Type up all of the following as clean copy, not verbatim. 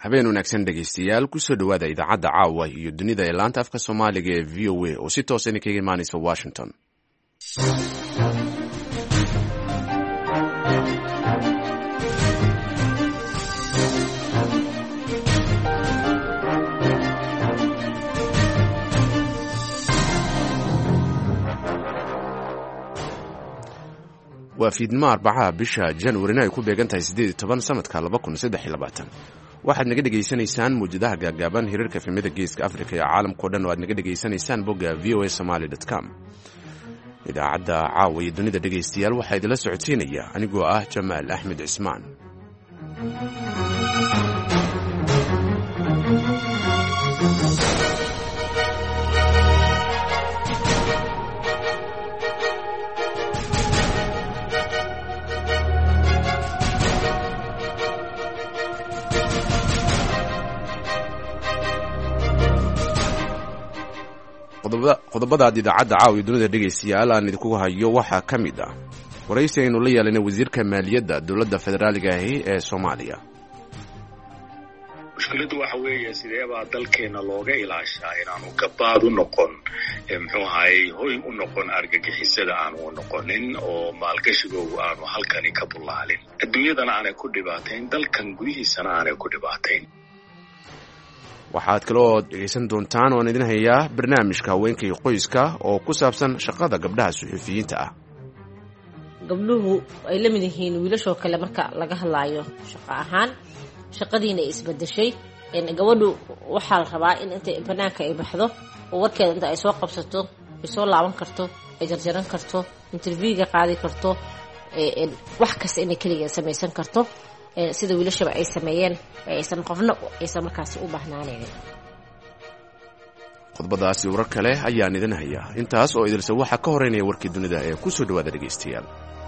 habeen wanaagsan dhegaystayaal kusoo dhowaada idaacadda caawa iyo dunida ee laanta afka soomaaliga ee v o a oo si toosa idinkaga imaanaysa washington. waa fiidnimo arbacaha bisha januarina ay ku beegan tahay 18 sanadka 2023. waxaad naga dhegaysanaysaan muujadaha gaagaaban hirarka efemyada geeska afrika iyo caalamkao dhan oo aad naga dhegaysanaysaan bogga voasomali.com. idaacadda caawa iyo dunida dhegaystayaal waxaa idinla socodsiinaya anigoo ah jamaal axmed cismaan. qodobadaad idaacadda caawa iyo dunida dhegaystayaal aan idinku hayo waxaa ka mid ah waraysi aynu la yeelanay wasiirka maaliyadda dowladda federaaliga ahi ee soomaaliya. mushkiladdu waxa weeye sideebaa dalkeena looga ilaashaa inaanu gabaad u noqon muxuu ahaayey hoy u noqon argagixisada aanu u noqonin oo maalgashigoogu aanu halkani ka bullaalin, adduunyadana aanay ku dhibaatayn, dalkan gudihiisana aanay ku dhibaatayn. waxaad kaloo dhegaysan doontaan oan idin hayaa barnaamijka haweenka iyo qoyska oo ku saabsan shaqada gabdhaha suxuufiyiinta ah. gabdhuhu ay la mid yihiin wiilashoo kale marka laga hadlaayo shaqo ahaan, shaqadiina ay isbedeshay. gabadhu waxaa la rabaa in inta banaanka ay baxdo oo warkeeda inta ay soo qabsato ay soo laaban karto, ay jarjaran karto, interviewga qaadi karto, wax kasta inay keligeed samaysan karto sida wiilashaba ay sameeyeen, aysan qofna aysan markaasi u baahnaanaynin. qodobadaasi warar kale ayaan idin hayaa. intaas oo idilse waxaa ka horeynaya warkii dunida ee ku soo dhowaada dhegaystayaal.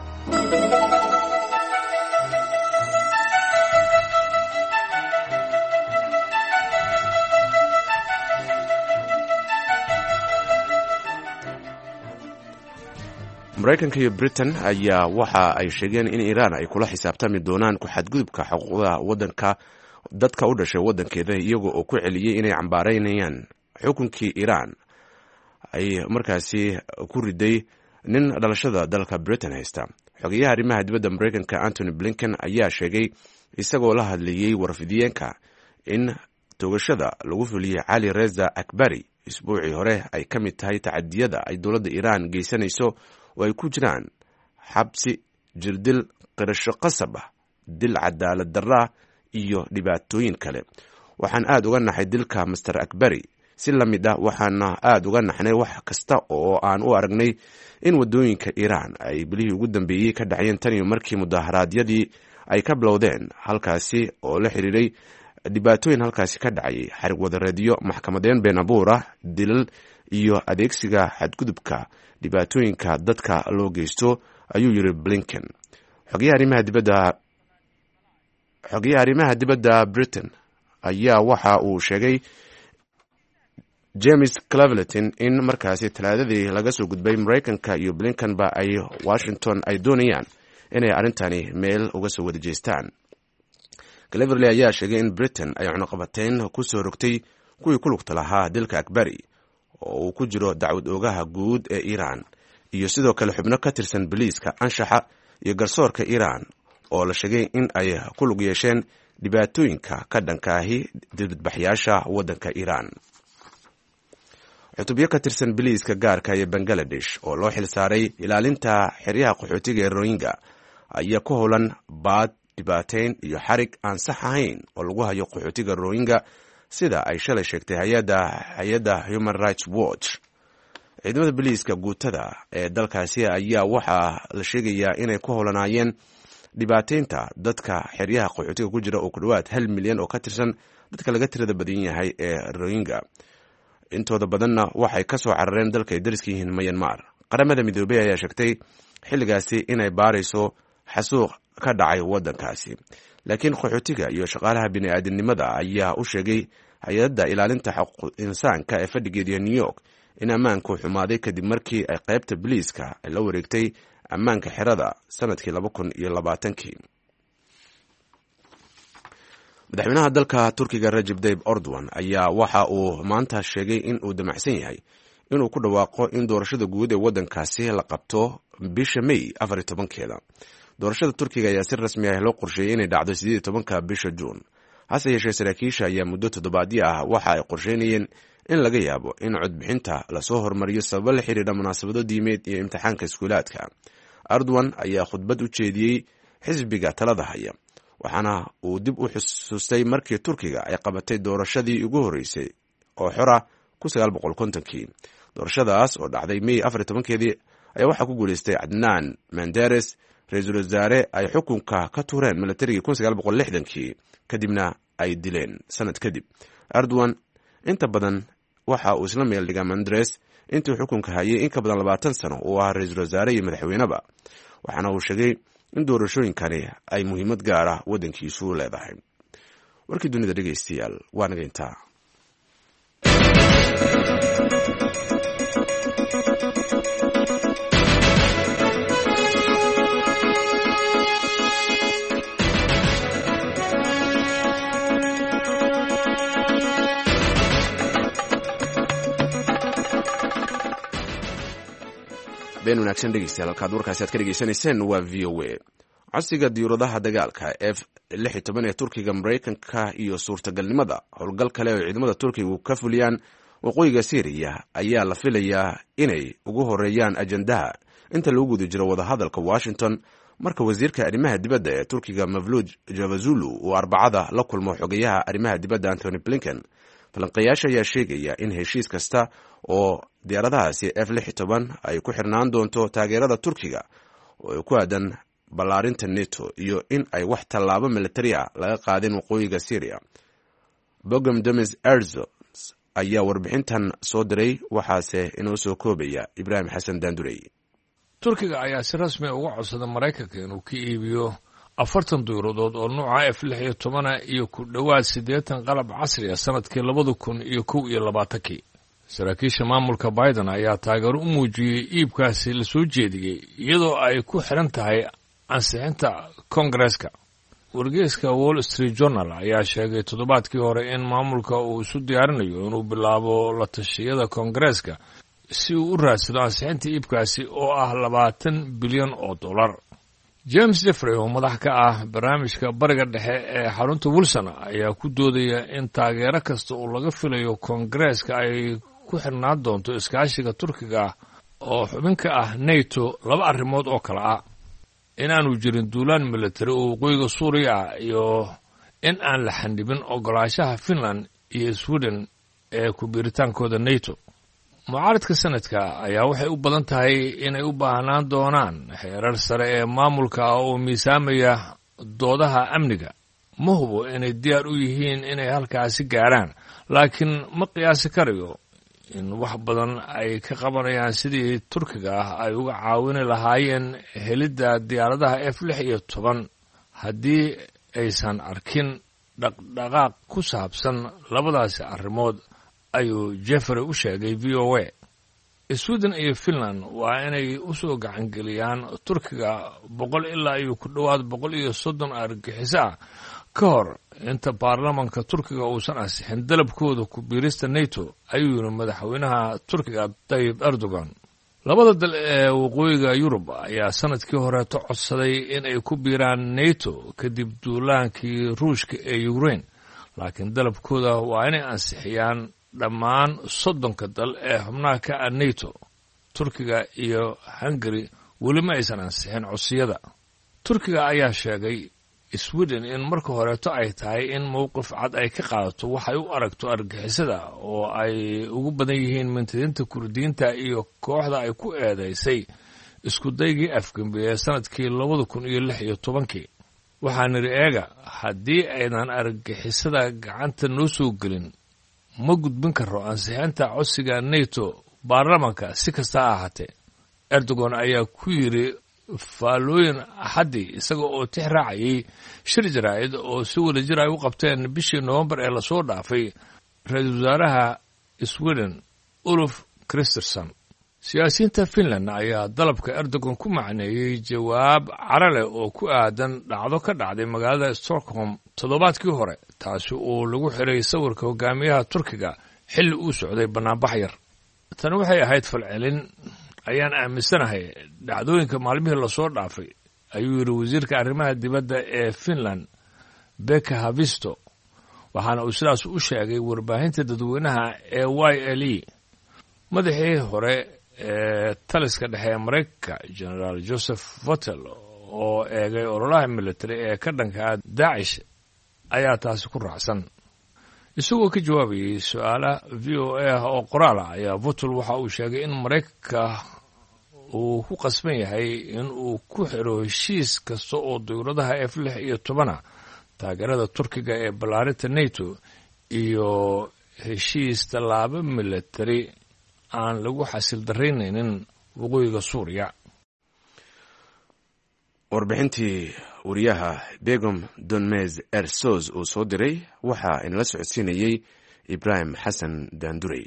maraykanka iyo britain ayaa waxa ay sheegeen in iiraan ay kula xisaabtami doonaan ku xadgudubka xuquuqda wadanka dadka u dhashay wadankeeda, iyaga oo ku celiyey inay cambaaraynayaan xukunkii iiraan ay markaasi ku riday nin dhalashada dalka britain haysta. xogeyaha arrimaha dibadda maraykanka antony blinken ayaa sheegay isagoo la hadlayey warfidiyeenka in toogashada lagu fuliyey cali reza akbari isbuucii hore ay ka mid tahay tacadiyada ay dowladda iiraan geysanayso oo ay ku jiraan xabsi, jirdil, qirasho qasab ah, dil cadaalad darra iyo dhibaatooyin kale. waxaan aad uga naxay dilka master akbari. si la mid ah waxaana aad uga naxnay wax kasta oo aan u aragnay in waddooyinka iiraan ay bilihii ugu dambeeyey ka dhacayeen tan iyo markii mudaharaadyadii ay ka bilowdeen halkaasi oo la xiriiray dhibaatooyin halkaasi ka dhacayay, xarig wadareedyo, maxkamadeen been abuur ah, dilal iyo adeegsiga xadgudubka dhibaatooyinka dadka loo geysto, ayuu yiri Blinken. xogeyaha arrimaha dibadda Britain ayaa waxa uu sheegay James Cleverton in markaasi talaadadii laga soo gudbay Maraykanka iyo Blinkenba ay Washington ay doonayaan inay arrintani meel uga soo wada jeestaan. Cleverley ayaa sheegay in Britain ay cunaqabateyn ku soo rogtay kuwii ku lugta lahaa dilka akbari oo uu ku jiro dacwad oogaha guud ee iiraan iyo sidoo kale xubno ka tirsan biliiska anshaxa iyo garsoorka iiraan oo la sheegay in ay ku lug yeesheen dhibaatooyinka ka dhankaahi dibadbaxyaasha waddanka iiraan. cutubyo ka tirsan biliiska gaarka ee Bangladesh oo loo xil saaray ilaalinta xeryaha qaxootiga ee Rohingya ayaa ku howlan baad, dhibaateyn iyo xarig aan sax ahayn oo lagu hayo qaxootiga Rohingya sida ay shalay sheegtay hay-adda Human Rights Watch. ciidamada biliiska guutada ee dalkaasi ayaa waxaa la sheegayaa inay ku howlanaayeen dhibaateynta dadka xeryaha qaxootiga ku jira oo ku dhowaad 1 milyan oo ka tirsan dadka laga tirada badan yahay ee Rohingya. intooda badanna waxay ka soo carareen dalka ay dariska yihiin Myanmar. qaramada midoobay ayaa sheegtay xilligaasi inay baarayso xasuuq ka dhacay waddankaasi, laakiin qaxootiga iyo shaqaalaha bini'aadanimada ayaa u sheegay hay-adda ilaalinta xuquuq insaanka ee fadhigeeda New York in ammaanku xumaaday kadib markii ay qaybta biliiska la wareegtay ammaanka xerada sanadkii 2020. madaxweynaha dalka turkiga Recep Tayyip Erdogan ayaa waxa uu maanta sheegay in uu damacsan yahay inuu ku dhawaaqo in doorashada guud ee waddankaasi la qabto bisha May 14keeda. doorashada turkiga ayaa si rasmi ah loo qorsheeyey inay dhacdo 18 bisha Juun. hase yeeshee saraakiisha ayaa muddo toddobaadyo ah waxa ay qorsheynayeen in laga yaabo in codbixinta lasoo hormariyo sababo la xiriira munaasabado diimeed iyo imtixaanka iskuulaadka. Erdogan ayaa khudbad u jeediyey xisbiga talada haya, waxaana uu dib u xusuustay markii turkiga ay qabatay doorashadii ugu horeysay oo xora 1950kii. doorashadaas oo dhacday May 14keedii ayaa waxaa ku guuleystay Adnan Menderes, ra-iisul wasaare ay xukunka ka tuureen milatarigii 1960kii kadibna ay dileen sanad kadib. Erdogan inta badan waxa uu isla meel dhigaa Menderes intuu xukunka hayay in ka badan 20 sano oo ah ra-iisul wasaare iyo madaxweyneba, waxaana uu sheegay in doorashooyinkani ay muhiimad gaar ah waddankiisu leedahay. warkii dunida dhegeystayaal waa naga intaa. been wanaagsan dhegeystayaal, halkaad warkaasi aad ka dhegeysanayseen waa VOA. codsiga diyaaradaha dagaalka F-16 ee Turkiga, Mareykanka iyo suurtagalnimada howlgal kale oo ciidamada Turkigu ka fuliyaan waqooyiga Syria ayaa la filayaa inay ugu horeeyaan ajandaha inta lagu guda jiro wadahadalka Washington marka wasiirka arrimaha dibadda ee Turkiga Mevlut Cavusoglu uu Arbacada la kulmo xogayaha arrimaha dibadda Antony Blinken. falanqeeyaasha ayaa sheegaya in heshiis kasta oo diyaaradahaasi F-16 ay ku xirnaan doonto taageerada Turkiga oo ku aadan ballaarinta NATO iyo in ay wax tallaabo militari ah laga qaadin waqooyiga Syria. Bogom Demis Erzo ayaa warbixintan soo diray, waxaase inoo soo koobaya Ibrahim Xasan Daandurey. Turkiga ayaa si rasmi uga codsaday Mareykanka inuu ka iibiyo 40 diyaaradood oo nooca F-16 iyo ku dhowaad 80 qalab casri ah sanadkii 2021. saraakiisha maamulka Biden ayaa taageero u muujiyey iibkaasi la soo jeediyey iyadoo ay ku xiran tahay ansixinta Kongareeska. wargeyska Wall Street Journal ayaa sheegay toddobaadkii hore in maamulka uu isu diyaarinayo inuu bilaabo la tashiyada Kongareeska si uu u raadsado ansixinta iibkaasi oo ah $20 bilyan. James Jeffrey oo madax ka ah barnaamijka bariga dhexe ee xarunta Wilson ayaa ku doodaya in taageero kasta oo laga filayo Kongareeska ay ku xirnaan doonto iskaashiga Turkiga oo xubin ka ah NATO laba arrimood oo kala ah: inaanu jirin duulaan militari oo waqooyiga Suuriya iyo in aan la xandhibin ogolaanshaha Finland iyo Sweden ee ku biiritaankooda NATO. mucaaradka sanadka ayaa waxay u badan tahay inay u baahnaan doonaan xeerar sare ee maamulka oo miisaamaya doodaha amniga. ma hubo inay diyaar u yihiin inay halkaasi gaaraan, laakiin ma qiyaasi karayo in wax badan ay ka qabanayaan sidii Turkiga ay uga caawini lahaayeen helidda diyaaradaha F-16 haddii aysan arkin dhaqdhaqaaq ku saabsan labadaasi arrimood, ayuu Jeffrey u sheegay VOA. Sweden iyo Finland waa inay u soo gacangeliyaan Turkiga 100 ilaa iyo ku dhowaad 130 argagixiso ah ka hor inta baarlamaanka Turkiga uusan ansixin dalabkooda ku biirista NATO, ayuu yiri madaxweynaha Turkiga Tayyip Erdogan. labada dal ee waqooyiga Yurub ayaa sanadkii hore codsaday in ay ku biiraan NATO kadib duulaankii Ruushka ee Ukraine, laakiin dalabkooda waa inay ansixiyaan dhammaan 30 dal ee xubnaha ka ah NATO. Turkiga iyo Hungary weli ma aysan ansixin codsiyada. Turkiga ayaa sheegay Sweden in marka horeeto ay tahay in mowqif cad ay ka qaadato waxay u aragto argagixisada oo ay ugu badan yihiin mintidiinta Kurdiyiinta iyo kooxda ay ku eedeysay isku daygii afgembi ee sanadkii 2016. waxaan niri eega haddii aynan argagixisada gacanta noo soo gelin ma gudbin karo ansixinta codsiga NATO baarlamaanka si kasta ha ahaatee. Erdogan ayaa ku yiri faalooyin Axadii isaga oo tix raacayay shir jaraa'id oo si wadajir ay u qabteen bishii November ee lasoo dhaafay ra-iisul wasaaraha Sweden Ulf Kristersson. siyaasiyiinta Finland ayaa dalabka Erdogan ku macneeyay jawaab carale oo ku aadan dhacdo ka dhacday magaalada Stockholm toddobaadkii hore taasi uu lagu xiray sawirka hogaamiyaha turkiga xilli uu socday bannaanbax yar. tani waxay ahayd falcelin ayaan aaminsanahay dhacdooyinka maalmihii lasoo dhaafay, ayuu yidhi wasiirka arrimaha dibadda ee Finland Pekka Haavisto, waxaana uu sidaas u sheegay warbaahinta dadweynaha ee YLE. madaxii hore ee taliska dhexe ee Maraykanka Generaal Joseph Votel oo eegay ololaha military ee ka dhanka Daesh ayaa taasi ku raacsan. isagoo ka jawaabayay su'aalaha VOA oo qoraal ah ayaa Votel waxa uu sheegay in Maraykanka uu ku qasban yahay in uu ku xiro heshiis kasta oo dowladaha F-16 taageerada Turkiga ee ballaarinta NATO iyo heshiis tallaabo military aan lagu xasil daraynaynin waqooyiga Suuriya. warbixintii wariyaha Begum Donmez Ersoz uu soo diray waxaa inala socodsiinayay Ibrahim Xasan Daandurey.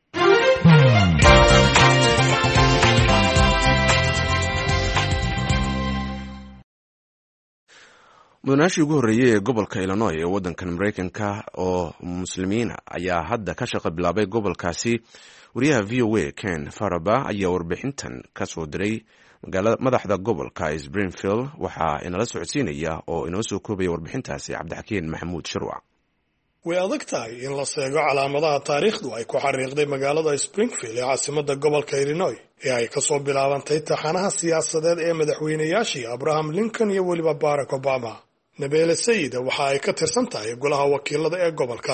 mudanaashii ugu horreeyey ee gobolka Illinois ee waddankan Maraykanka oo muslimiina ayaa hadda ka shaqo bilaabay gobolkaasi. wariyaha VOA Ken Faraba ayaa warbixintan ka soo diray madaxda gobolka Springfield. waxaa inala socodsiinaya oo inoo soo koobaya warbixintaasi Cabdixakiin Maxamuud Shirwac. way adag tahay in la seego calaamadaha taariikhdu ay ku xariiqday magaalada Springfield ee caasimadda gobolka Illinois ee ay ka soo bilaabantay taxanaha siyaasadeed ee madaxweynayaashii Abraham Lincoln iyo weliba Barack Obama. Nabeel Sayid waxa ay ka tirsan tahay golaha wakiilada ee gobolka.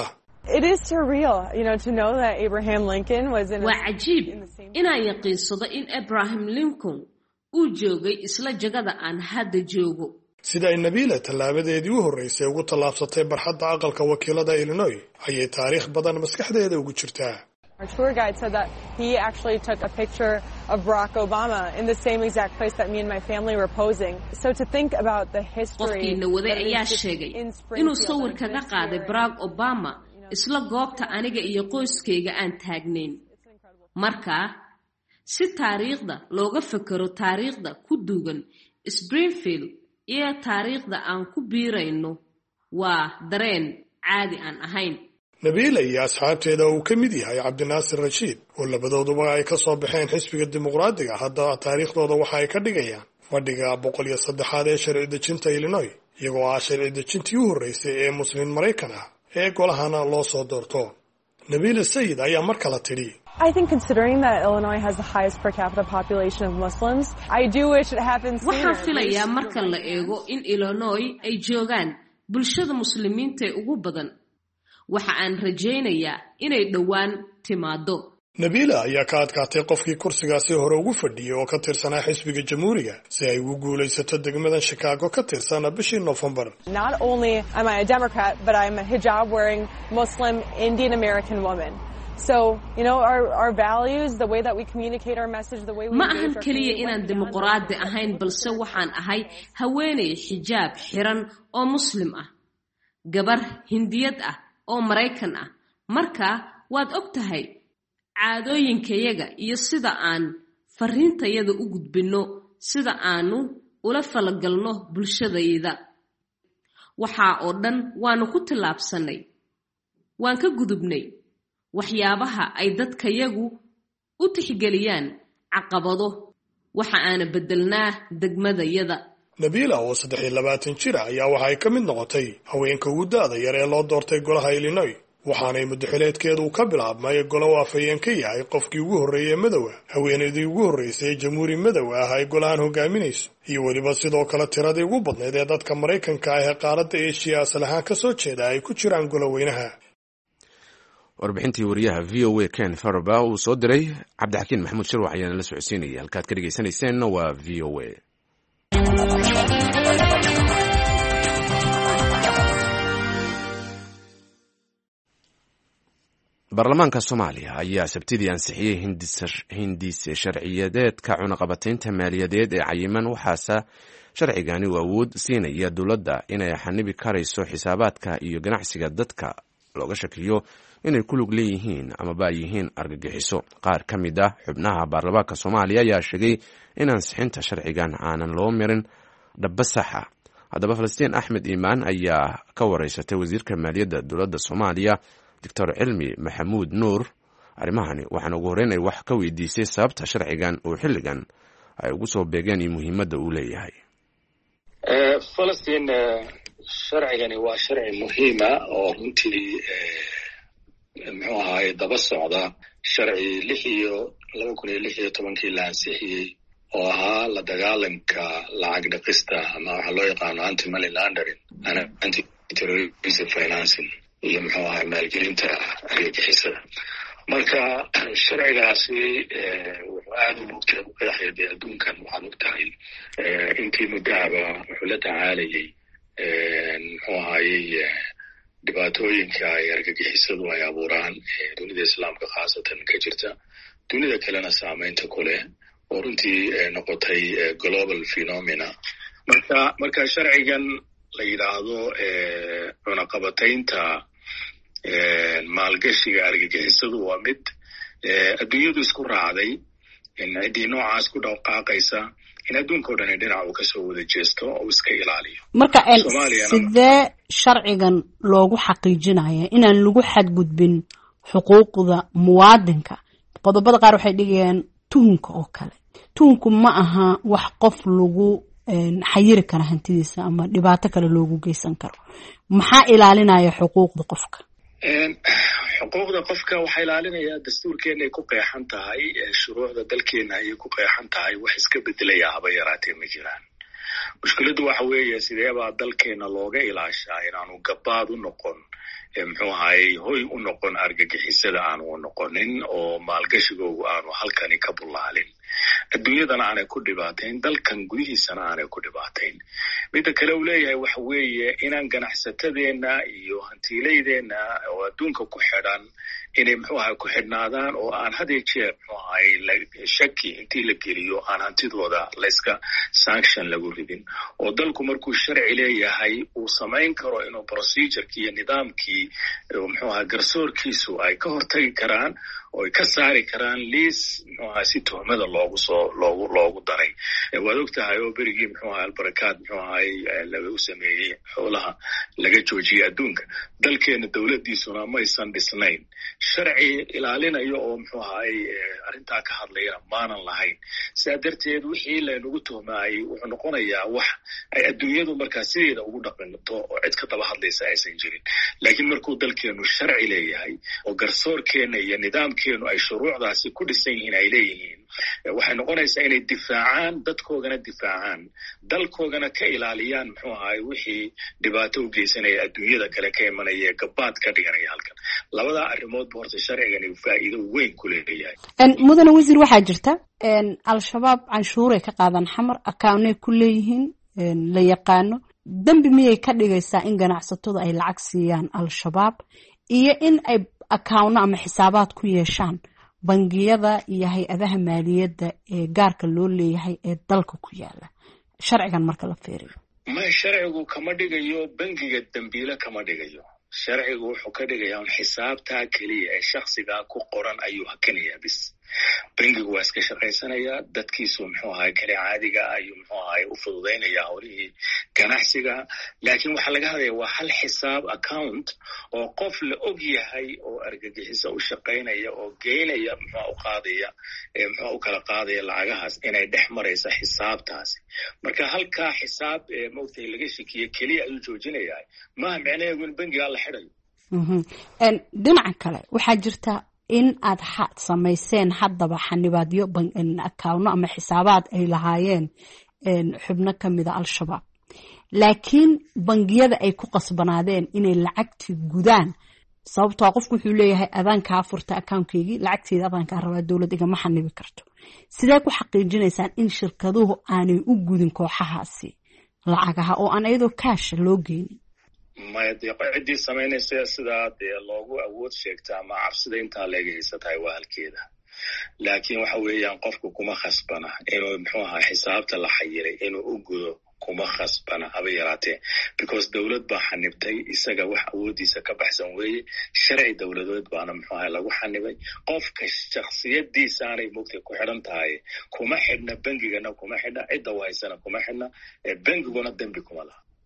waa cajiib inaan yaqiinsado in Abraham Lincoln uu joogay isla jagada aan hadda joogo. sida ay Nabiila tallaabadeedii u horreysay ugu tallaabsatay barxadda aqalka wakiilada Illinois ayay taariikh badan maskaxdeeda ugu jirtaa. Our tour guide said that he actually took a picture of Barack Obama in the same exact place that me and my family were posing. So to think about the history. qofkiina waday ayaa sheegay inuu sawir kaga qaaday Barack Obama isla goobta aniga iyo qoyskayga aan taagnayn. marka si taariikhda looga fakaro taariikhda ku duugan Springfield iyo taariikhda aan ku biirayno waa dareen caadi aan ahayn. Nabiila iyo asxaabteeda uu ka mid yahay Cabdinaasir Rashiid oo labadooduba ay ka soo baxeen xisbiga dimuqraadiga. hadda taariikhdooda waxa ay ka dhigayaan fadhiga 103 ee sharci dejinta Illinois, iyagoo ah sharci dejintii u horreysay ee muslim Maraykan ah ee golahana loo soo doorto. Nabiila Sayid ayaa mar kale tiri, I think considering that Illinois has the highest per capita population of Muslims, I do wish it happened sooner. waxaan filayaa marka la eego in Illinois ay joogaan bulshada muslimiinta ee ugu badan. waxa aan rajaynayaa inay dhowaan timaado. Nabiila ayaa ka adkaatay qofkii kursigaasi hore ugu fadhiyay oo ka tirsanaa xisbiga Jamhuuriga si ay ugu guulaysato degmada Chicago ka tirsan bishii November. Not only am I a Democrat, but I'm a hijab wearing Muslim Indian American woman. So, our values, the way that we communicate our message, the way we ma ahan kaliya inaan dimuqraadi ahayn, balse waxaan ahay haweeney xijaab xiran oo muslim ah, gabar hindiyad ah oo Maraykan ah. marka waad ogtahay caadooyinkayaga iyo sida aan fariintayada u gudbino, sida aanu ula falgalno bulshadayda. waxa oo dhan waanu ku tilaabsanay, waan ka gudubnay waxyaabaha ay dadkayagu u tixgeliyaan caqabado. waxa aana bedelnaa degmadayada. Nabiila oo 23 jir ayaa waxa ay ka mid noqotay haweenka ugu da'da yar ee loo doortay golaha Illinois, waxaanay muddaxileedkeedu ka bilaabmay golaha afhayeen ka yahay qofkii ugu horreeyay madow ah, haweeneydii ugu horreysay jamhuuri madow ah ay golahan hogaaminayso, iyo weliba sidoo kale tiradii ugu badnayd ee dadka Maraykanka ah ee qaaradda Asia asal ahaan ka soo jeeda ay ku jiraan goloweynaha. warbixintii wariyaha VOA Ken Faraba uu soo diray Cabdixakiin Maxamuud Shirwac ayaana la socodsiinaya. halkaad ka dhegeysaneyseen waa VOA. baarlamaanka Soomaaliya ayaa sabtidii ansixiyay hindise sharciyadeedka cunaqabataynta maaliyadeed ee cayiman. waxaase sharcigani uu awood siinaya dowladda inay xanibi karayso xisaabaadka iyo ganacsiga dadka looga shakiyo inay ku lug leeyihiin amaba yihiin argagixiso. qaar ka mid ah xubnaha baarlamaanka Soomaaliya ayaa sheegay in ansixinta sharcigan aanan loo marin dhaba saxa. haddaba falastiin axmed iimaan ayaa ka wareysatay wasiirka maaliyadda dowladda soomaaliya doctor cilmi maxamuud nuur arrimahani waxaana ugu horreyn ay wax ka weydiisay sababta sharcigan oo xilligan ay ugu soo beegeen iyo muhiimadda uu leeyahay. falastiin sharcigani waa sharci muhiima oo runtii muxuu ahaay daba socda sharci 2016 la ansixiyey oo ahaa la dagaalanka lacag dhaqista ama waxa loo yaqaano anti money laundering and anti terrorism financing iyo muxuu ahaay maalgelinta argagixisada. marka sharcigaasi wuxuu aad u mugtay u qeexay adduunkan waxaan ogtahay intii muddaaba wuxuu la tacaalayay muxuu ahaayey dhibaatooyinka ay argagixisadu ay abuuraan dunida islaamka khaasatan ka jirta, dunida kalena saamaynta ku leh oo runtii noqotay global phenomena. marka sharcigan la yidhaahdo cunaqabataynta maalgashiga argagixisadu waa mid adduunyadu isku raacday in ciddii noocaas ku dhaqaaqaysa in adduunka o dhan dhinac uu kasoo wada jeesto oo iska ilaaliyo. marka sidee sharcigan loogu xaqiijinaya inaan lagu xadgudbin xuquuqda muwaadinka? qodobada qaar waxay dhigayaan tuhunka oo kale. tuhunku ma aha wax qof lagu xayiri kara hantidiisa ama dhibaato kale loogu geysan karo. maxaa ilaalinaya xuquuqda qofka? xuquuqda qofka waxaa ilaalinaya dastuurkeena ay ku qeexan tahay, shuruucda dalkeena ayay ku qeexan tahay. wax iska bedelaya haba yaraatee ma jiraan. mushkiladdu waxa weeye sideebaa dalkeena looga ilaashaa inaanu gabaad u noqon muxuu ahaayey hoy u noqon argagixisada aanu u noqonin oo maalgashigoogu aanu halkani ka bullaalin, adduunyadana aanay ku dhibaatayn, dalkan gudihiisana aanay ku dhibaatayn. midda kale uu leeyahay waxa weeye inaan ganacsatadeenna iyo hantiilaydeenna oo adduunka ku xidhan inay muxuu ahay ku xidhnaadaan oo aan had iyo jeer muxuu ahay shaki intii la geliyo aan hantidooda layska sanction lagu ridin. oo dalku markuu sharci leeyahay uu samayn karo inuu procedureki iyo nidaamkii muxuu ahay garsoorkiisu ay ka hortagi karaan oo ay ka saari karaan liis muxuu ahay si tuhmada loogu daray. waad og tahay oo berigii muxuu ahay albarakaad muxuu ahay lagu sameeyey xoolaha laga joojiyey adduunka, dalkeena dowladdiisuna maysan dhisnayn sharci ilaalinayo oo muxuu ahay arrintaa ka hadlayana maanan lahayn. sidaa darteed wixii laynagu tuhmaayey wuxuu noqonayaa wax ay adduunyadu markaa sideeda ugu dhaqanto oo cid ka daba hadlaysa aysan jirin. laakiin markuu dalkeenu sharci leeyahay oo garsoorkeena iyo nidaamkeenu ay shuruucdaasi ku dhisan yihiin ay leeyihiin, waxay noqonaysaa inay difaacaan dadkoogana difaacaan dalkoogana ka ilaaliyaan muxuu ahay wixii dhibaato u geysanaya adduunyada kale ka imanaya gabaad ka dhiganaya halkan. labadaa arrimoodba horta sharcigani faa'iido weyn ku leeyahay. mudane wasiir, waxaa jirta al-shabaab canshuuray ka qaadan xamar, akawnay ku leeyihiin la yaqaano. dembi miyay ka dhigaysaa in ganacsatadu ay lacag siiyaan al-shabaab iyo in ay akawno ama xisaabaad ku yeeshaan bangiyada iyo hay-adaha maaliyadda ee gaarka loo leeyahay ee dalka ku yaala? sharcigan marka la fiiriyo sharcigu kama dhigayo bangiga dambiile kama dhigayo. sharcigu wuxuu ka dhigayaa un xisaabtaa keliya ee shaksigaa ku qoran ayuu hakinayaa bis. bangigu waa iska shaqaysanayaa, dadkiisu muxuu ahay kale caadiga ayuu muxuu ahay u fududaynayaa howlihii ganacsiga. laakiin waxaa laga hadlaya waa hal xisaab account oo qof la og yahay oo argagixiso u shaqaynaya oo geynaya muxuu u qaadaya muxuu u kala qaadaya lacagahaas inay dhex maraysa xisaabtaasi. marka halkaa xisaab maogtahay laga shakiye keliya ayuu joojinayaa, maaha micnaheedu in bangigaa la xidhayo. dhinaca kale waxaa jirta in aad samayseen haddaba xanibaadyo akawno ama xisaabaad ay lahaayeen xubno ka mida al-shabaab, laakiin bangiyada ay ku qasbanaadeen inay lacagtii gudaan sababtoo qofku wuxuu leeyahay adaankaa furta akawnkeygii, lacagteeda adaankaa rabaa, dowlad igama xanibi karto. sidee ku xaqiijinaysaan in shirkaduhu aanay u gudin kooxahaasi lacagaha oo aan iyadoo kaasha loo geynin? maya dee ciddii samaynaysa sidaa dee loogu awood sheegta ama cabsida intaa leega haysatahay waa halkeeda. laakiin waxa weeyaan qofku kuma khasbana inuu muxuu ahaa xisaabta la xayiray inuu u gudo, kuma khasbana haba yaraatee, because dowlad baa xanibtay, isaga wax awoodiisa ka baxsan weeye. sharci dowladeed baana muxuu ahay lagu xanibay. qofka shaksiyadiisaanay mugtay ku xidhan tahay, kuma xidhna bengigana kuma xidhna, cidda wahaysana kuma xidhna, bengiguna dembi kuma laha.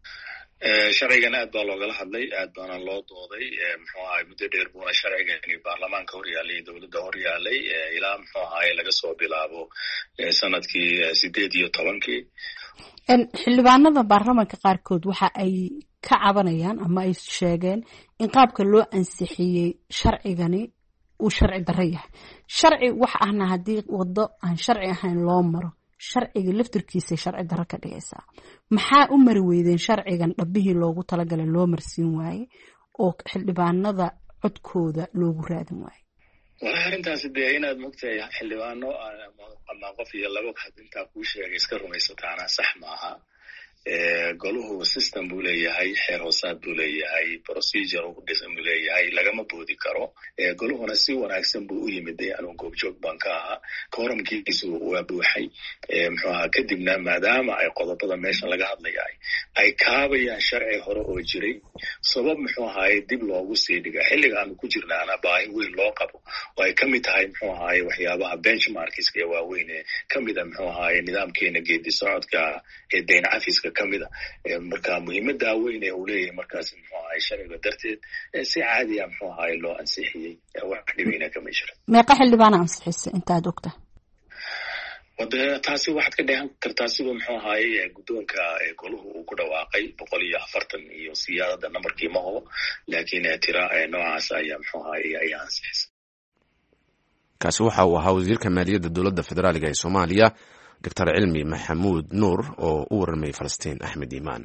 sharcigan aad baa loogala hadlay, aad baana loo dooday. muxuu ahay muddo dheer buuna sharcigani baarlamaanka hor yaalay, dowladda hor yaalay ilaa muxuu ahay laga soo bilaabo sanadkii 18. xildhibaanada baarlamaanka qaarkood waxa ay ka cabanayaan ama ay sheegeen in qaabka loo ansixiyey sharcigani uu sharci darro yahay. sharci wax ahna haddii waddo aan sharci ahayn loo maro, sharciga laftirkiisay sharci darro ka dhigaysaa. maxaa u mari weydeen sharcigan dhabbihii loogu talagalay loo marsiin waaye oo xildhibaanada codkooda loogu raadin waaye? walahi arrintaasi dee inaad mogtahay xildhibaano ama qof iyo laba intaa kuu sheegay iska rumaysataana sax maaha. goluhu system buu leeyahay, xeer hoosaad buu leeyahay, procedure ugu dhisan buu leeyahay, lagama boodi karo. goluhuna si wanaagsan buu u yimid, anuu goobjoog baan ka ahaa, kooramkiisu waa buuxay. muxuu ahaa kadibna maadaama ay qodobada meesha laga hadlaya ay kaabayaan sharci hore oo jiray, sabab muxuu ahaay dib loogu sii dhiga xilliga aanu ku jirnaana baahi weyn loo qabo oo ay kamid tahay muxuu ahaay waxyaabaha benchmarkiska ee waaweyn ee kamida muxuu ahaay nidaamkeena geedi socodka ee dayn cafiska kamida. marka muhiimada weyn ee uu leeyahay markaas muxuu ahaay sharciga darteed si caadi ah muxuu ahaay loo ansixiyey, wax dhibina kama jiro. meeqa xildhibaan ansixisay intaad ogta? wada taasi waxaad ka dheehan kartaa sida muxuu ahaay guddoonka goluhu uu ku dhawaaqay 140 iyo siyaadada nambarkii ma hubo, laakiin tira noocaas ayaa muxuu ahaay ayaa ansixisay. kaasi waxa uu ahaa wasiirka maaliyadda dowladda federaaliga ee Soomaaliya Dr. Cilmi Maxamuud Nuur oo u warramay Falastiin Axmed Iimaan.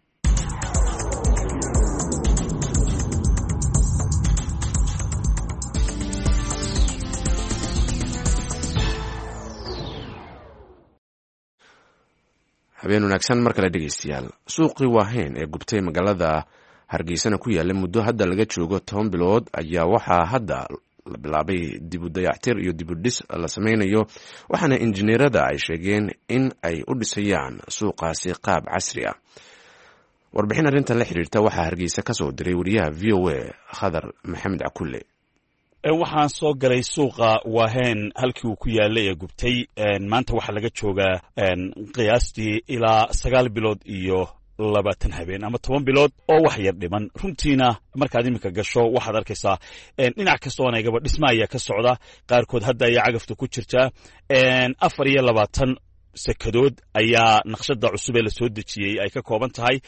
habeen wanaagsan mar kale dhegeystayaal. suuqii waahayn ee gubtay magaalada Hargeysana ku yaala muddo hadda laga joogo 10 bilood ayaa waxaa hadda la bilaabay dib u dayactir iyo dib u dhis la sameynayo, waxaana injineerada ay sheegeen in ay u dhisayaan suuqaasi qaab casri ah. warbixin arrintan la xiriirta waxaa Hargeysa ka soo diray wariyaha VOA Khadar Maxamed Cakulle. waxaan soo galay suuqa waahayn halkii uu ku yaalay ee gubtay. maanta waxaa laga joogaa qiyaastii ilaa 9 bilood iyo 20 habeen ama 10 bilood oo wax yar dhiman. runtiina markaad iminka gasho waxaad arkaysaa dhinac kastoona gaba dhisma ayaa ka socda, qaarkood hadda ayaa cagafta ku jirta. 24 sakadood ayaa naqshada cusub ee la soo dejiyey ay ka kooban tahay.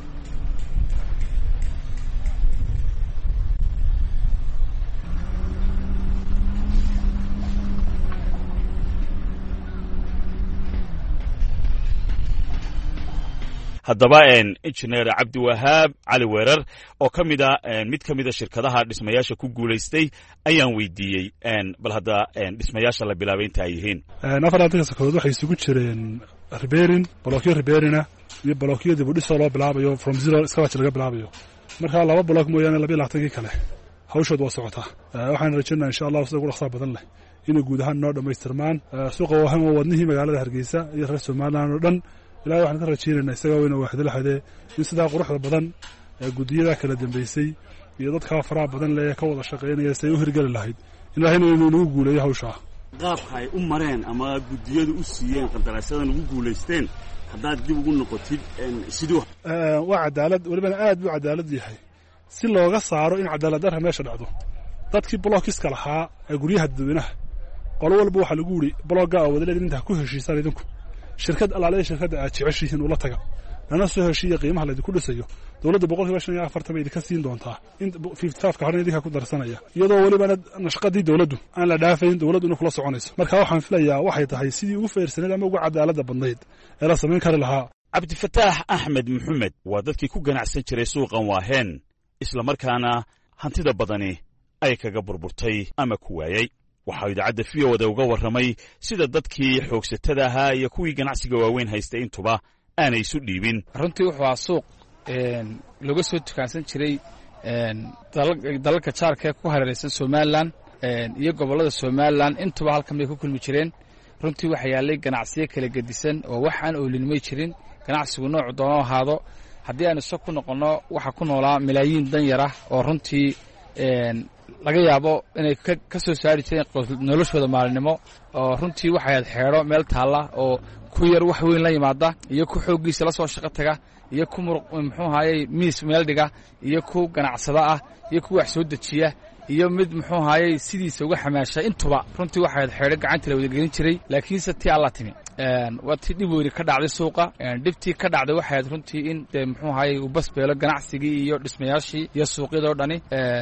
haddaba injineer cabdiwahaab cali weerar oo mid ka mida shirkadaha dhismayaasha ku guulaystay ayaan weydiiyey bal hadda dhismayaasha la bilaabay inta ay yihiin. 24 sakadood waxay isugu jireen ribeerin, balookyo ribeerina iyo balookyo dib u dhis oo loo bilaabayo from zero scratch laga bilaabayo. marka 2 balook mooyaane 22 kale hawshood waa socotaa. waxaan rajaynayaa insha Allah sida ugu dhaqsaha badan leh inay guud ahaan noo dhammaystirmaan. suuqa waahayn waa wadnihii magaalada Hargeysa iyo reer Soomaaliland oo dhan. ilaahay waxaan ka rajaynaynaa isaga weyna waaxda lahaydee in sidaa quruxda badan ee gudiyada kala dambeysay iyo dadka faraha badan leh ka wada shaqeynaya say u hirgeli lahayd ilaahayna inuu nagu guuleeyo hawsha. qaabka ay u mareen ama gudiyadu u siiyeen qandaraasyada ugu guuleysteen haddaad dib ugu noqotid sidoo waa cadaalad, walibana aad buu cadaalad yahay si looga saaro in cadaalad darra meesha dhacdo. dadkii blockiska lahaa ee guryaha dadweynaha qolo walba waxaa lagu yidhi blogga oo wadaleed intaa ku heshiisaan idinku shirkad alaaleed shirkadda aad jeceshihiin ula taga lana soo heshiiya qiimaha laydinku dhisayo. dowladda 45 bay idinka siin doontaa in 55 horena idinka ku darsanaya, iyadoo walibana nashqadii dowladdu aan la dhaafayn, dowladdu kula soconayso. marka waxaan filayaa waxay tahay sidii ugu feersaneed ama ugu cadaaladda badnayd ee la samayn kari lahaa. cabdifataax axmed maxamed waa dadkii ku ganacsan jiray suuqan waahayn, isla markaana hantida badani ay kaga burburtay ama ku waayay. waxaa idaacadda VOA uga warramay sida dadkii xoogsatada ahaa iyo kuwii ganacsiga waaweyn haystay intuba aanay isu dhiibin. runtii wuxuu ahaa suuq laga soo dukaansan jiray dalalka jaarka ee ku hareeraysan Somaliland iyo gobollada Somaliland intuba halkan bay ku kulmi jireen. runtii waxa yaalay ganacsiyo kala gedisan oo wax aan oolinimay jirin. ganacsigu nooc doono ahaado, haddii aan iso ku noqonno waxa ku noolaa malaayiin dan yar ah oo runtii laga yaabo inay ka soo saari jireen noloshooda maalinimo oo runtii waxay ahayd xeedho meel taalla oo ku yar wax weyn la yimaada iyo ku xooggiisa la soo shaqo taga iyo ku muxuu ahaayey miis meel dhiga iyo ku ganacsada ah iyo ku wax soo dejiya iyo mid muxuu ahaayey sidiisa uga xamaasha intuba runtii waxay ahayd xeedho gacanta la wadagelin jiray laakiinse tii alla timi waa tii dhib weyni ka dhacday suuqa dhibtii ka dhacday waxay ahayd runtii in dee muxuu ahaayey uu basbeelo ganacsigii iyo dhismayaashii iyo suuqyadoo dhani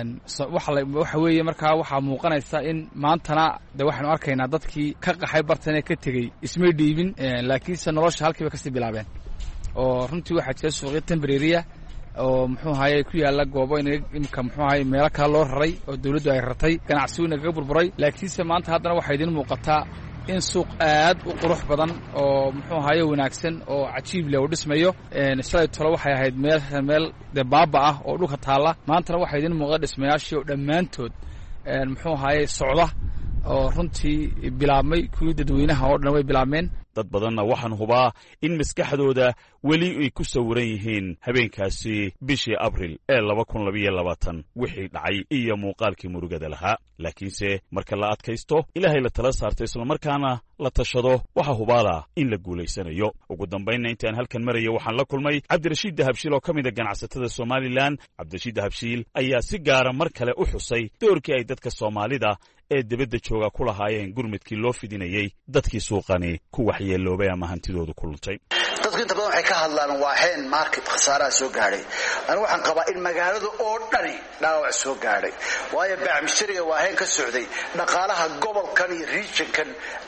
waxa weeye markaa waxaa muuqanaysa in maantana dee waxaynu arkaynaa dadkii ka qaxay bartanee ka tegey ismay dhiibin laakiinse nolosha halkiiba kasii bilaabeen oo runtii waxaa jira suuqyo tembreriya oo muxuu ahaayey ku yaalla goobo imika muxuu ahaayey meelo kale loo raray oo dawladdu ay rartay ganacsigu nagaga burburay laakiinse maanta haddana waxaa idiin muuqataa in suuq aad u qurux badan oo muxuu ahaayey wanaagsan oo cajiib leh oo dhismayo shalay tolo waxay ahayd meel dee baaba ah oo dhulka taalla maantana waxaa idiin muuqda dhismayaashii oo dhammaantood muxuu ahaayey socda oo runtii bilaabmay kuwii dadweynaha oo dhan way bilaabmeen dad badanna waxaan hubaa in maskaxdooda weli ay ku sawiran yihiin habeenkaasi bishii abril ee wixii dhacay iyo muuqaalkii murugada lahaa laakiinse marka la adkaysto ilaahay la tala saarto islamarkaana la tashado waxaa hubaala in la guulaysanayo ugu dambaynna intaan halkan maraya waxaan la kulmay cabdirashiid dahabshiil oo ka mida ganacsatada somalilan cabdirashiid dahabshiil ayaa si gaara mar kale u xusay doorkii ay dadka soomaalida ee dibadda jooga ku lahaayeen gurmudkii loo fidinayey dadkii suuqani ku waxyeeloobay ama hantidoodu ku luntay dadku inta badan waxay ka hadlaan waaxeen market khasaaraha soo gaadhay anigu waxaan qabaa in magaalada oo dhani dhaawac soo gaadhay waayo baacmishariga waaheen ka socday dhaqaalaha gobolkan iyo regionkan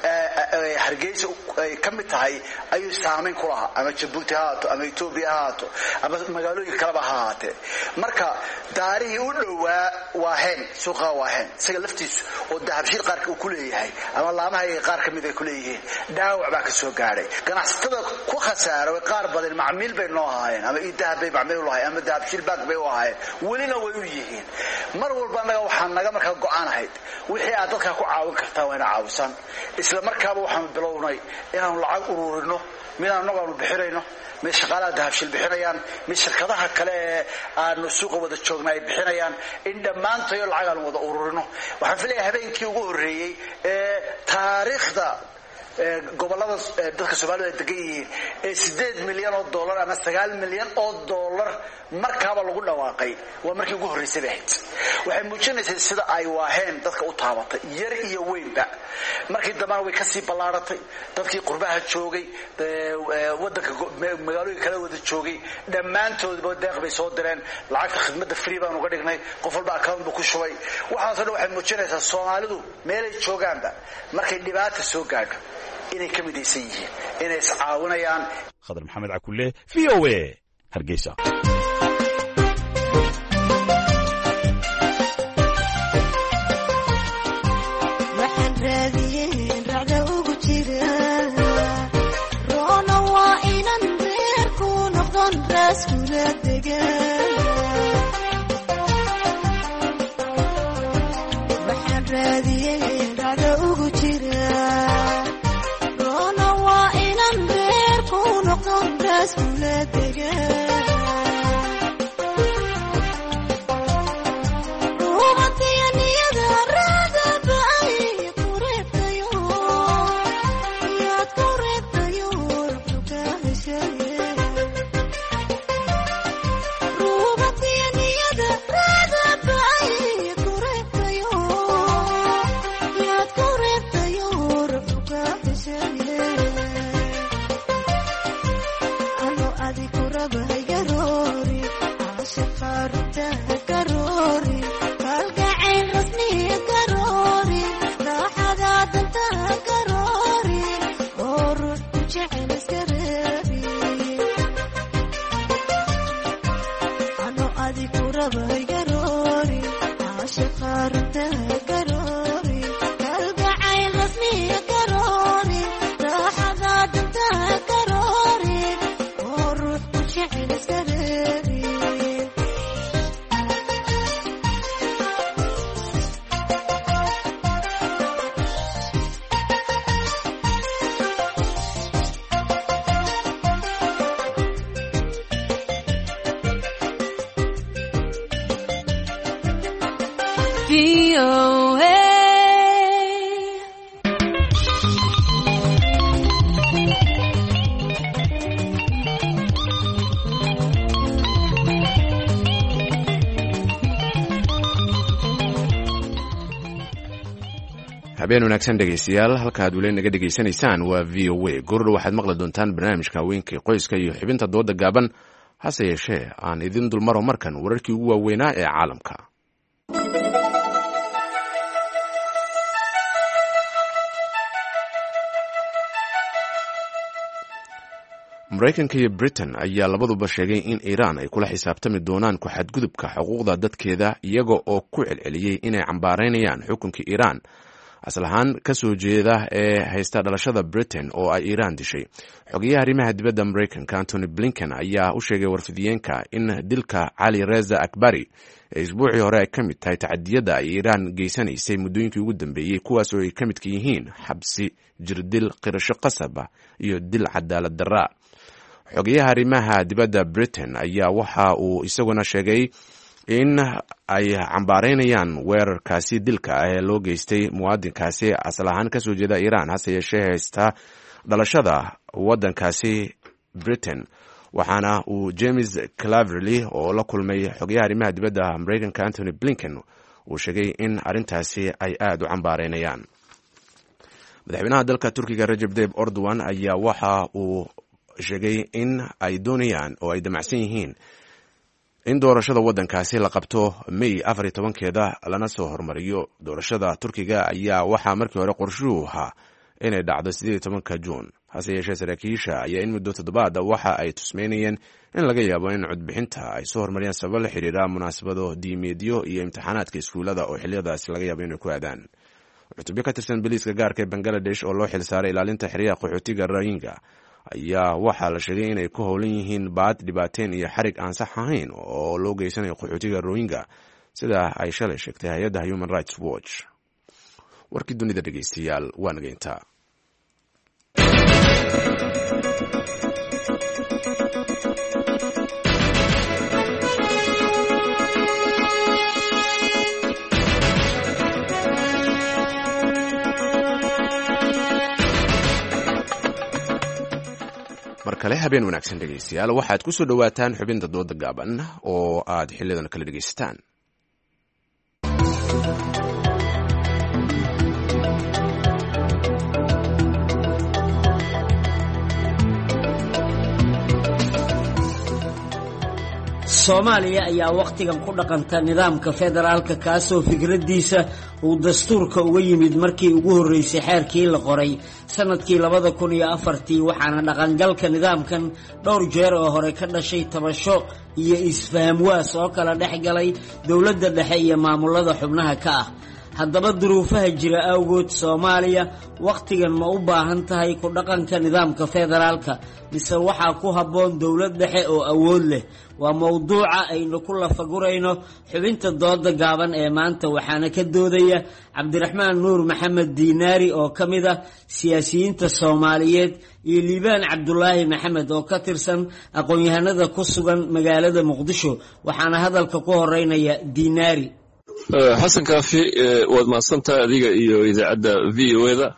hargeysa ay ka mid tahay ayuu saamayn ku lahaa ama jabuuti ha haato ama etoobiya ha haato ama magaalooyin kaleba ha haatee marka daarihii u dhowaa waaheen suuqaha waaheen isaga laftiisu oo dahabshiil qaarka uu ku leeyahay ama laamaha qaar ka mid ay ku leeyihiin dhaawac baa ka soo gaadhay ganacsatada ku khasaaray qaar badan macmiil bay noo ahaayeen ama dahab bay macmiil u lahaayeen ama dahabshiil bank bay u ahaayeen welina way u yihiin mar walba anaga waxaan naga markaa go'aan ahayd wixii aad dadka ku caawin kartaa waa ina caawisan isla markaaba waxaan bilownay inaanu lacag ururino midaan anagaanu bixinayno mid shaqaalaha dahabshiil bixinayaan mid shirkadaha kale ee aanu suuqa wada joogna ay bixinayaan in dhammaantayo lacag aanu wada ururino waxaan filayaa habeenkii ugu horreeyey ee taariikhda gobolada dadka Soomaaliya ay degan yihiin $8 milyan ama $9 milyan markaaba lagu dhawaaqay waa markii ugu horeysay baahid waxay muujinaysaa sida ay waaheen dadka u taabatay yar iyo weynba markii dambana way ka sii ballaaratay dadkii qurbaha joogay wadanka magaalooyin kala wada joogay dhammaantoodba deeq bay soo direen lacagta khidmadda free baan uga dhignay qof walba account buu ku shubay waxaasoo dhan waxay muujinaysaa Soomaalidu meelay joogaanba markay dhibaato soo gaadho inay ka midaysan yihiin inay is caawinayaan khadar maxamed cakulle VOA hargeysa VOA. habeen wanaagsan dhegaystayaal halka aad weli naga dhegaysanaysaan waa v o a goordhow waxaad maqli doontaan barnaamijka haweenka qoyska iyo xubinta dooda gaaban hase yeeshee aan idin dulmaro markan wararkii ugu waaweynaa ee caalamka. maraykanka iyo britain ayaa labaduba sheegay in iiraan ay kula xisaabtami doonaan ku xadgudubka xuquuqda dadkeeda iyaga oo ku celceliyey inay cambaaraynayaan xukunkii iiraan asal ahaan ka soo jeeda ee haysta dhalashada britain oo ay iiraan dishay. xogeyaha arrimaha dibadda maraykanka antony blinken ayaa u sheegay warfidiyeenka in dilka cali reza akbari ee isbuucii hore ay ka mid tahay tacadiyadda ay iiraan geysanaysay muddooyinkii ugu dambeeyey kuwaas oo ay ka midka yihiin xabsi jirdil qirasho qasaba iyo dil cadaalad darra. xogeyaha arrimaha dibadda britain ayaa waxa uu isaguna sheegay in ay cambaaraynayaan weerarkaasi dilka ah ee loo geystay muwaadinkaasi asal ahaan ka soo jeeda iiraan hase yeeshee haysta dhalashada waddankaasi britain. waxaana uu james claverley oo la kulmay xogeyaha arrimaha dibadda maraykanka antony blinken uu sheegay in arrintaasi ay aada u cambaaraynayaan. madaxweynaha dalka turkiga rajab tayyip erdogan ayaa waxa uu sheegay in ay doonayaan oo ay damacsan yihiin in doorashada waddankaasi la qabto may 14keeda lana soo hormariyo. doorashada turkiga ayaa waxaa markii hore qorshuhu ahaa inay dhacdo 18 juun hase yeeshee saraakiisha ayaa in muddo toddobaad waxa ay tusmeynayeen in laga yaabo in codbixinta ay soo hormariyaan sabab la xiriira munaasabado diimeedyo iyo imtixaanaadka iskuulada oo xiliyadaasi laga yaabo inay ku aadaan. cutubyo ka tirsan biliiska gaarka ee bangaladesh oo loo xilsaaray ilaalinta xeryaha qaxootiga rohingya ayaa waxaa la sheegay inay ku howlan yihiin baad dhibaateen iyo xarig aan sax ahayn oo loo geysanayo qaxootiga rohingya sida ay shalay sheegtay hay-adda human rights watch. warkii dunida dhegeystayaal waa nageyntaa. mar kale habeen wanaagsan dhegaystayaal waxaad ku soo dhowaataan xubinta dooda gaaban oo aad xiliyadan kala dhegaysataan. soomaaliya ayaa wakhtigan ku dhaqanta nidaamka federaalka kaasoo fikraddiisa uu dastuurka uga yimid markii ugu horreysay xeerkii la qoray sanadkii 2004 waxaana dhaqangalka nidaamkan dhowr jeer oo hore ka dhashay tabasho iyo isfahamwaas oo kala dhex galay dowladda dhexe iyo maamulada xubnaha ka ah. haddaba duruufaha jira awgood soomaaliya wakhtigan ma u baahan tahay ku dhaqanka nidaamka federaalka mise waxaa ku habboon dowlad dhexe oo awood leh? waa mowduuca aynu ku lafagurayno xubinta dooda gaaban ee maanta waxaana ka doodaya cabdiraxmaan nuur maxamed diinaari oo ka mid ah siyaasiyiinta soomaaliyeed iyo liibaan cabdulaahi maxamed oo ka tirsan aqoon-yahanada ku sugan magaalada muqdisho. waxaana hadalka ku horeynaya diinaari. xasan kaafi waad mahadsantahay adiga iyo idaacadda v o da.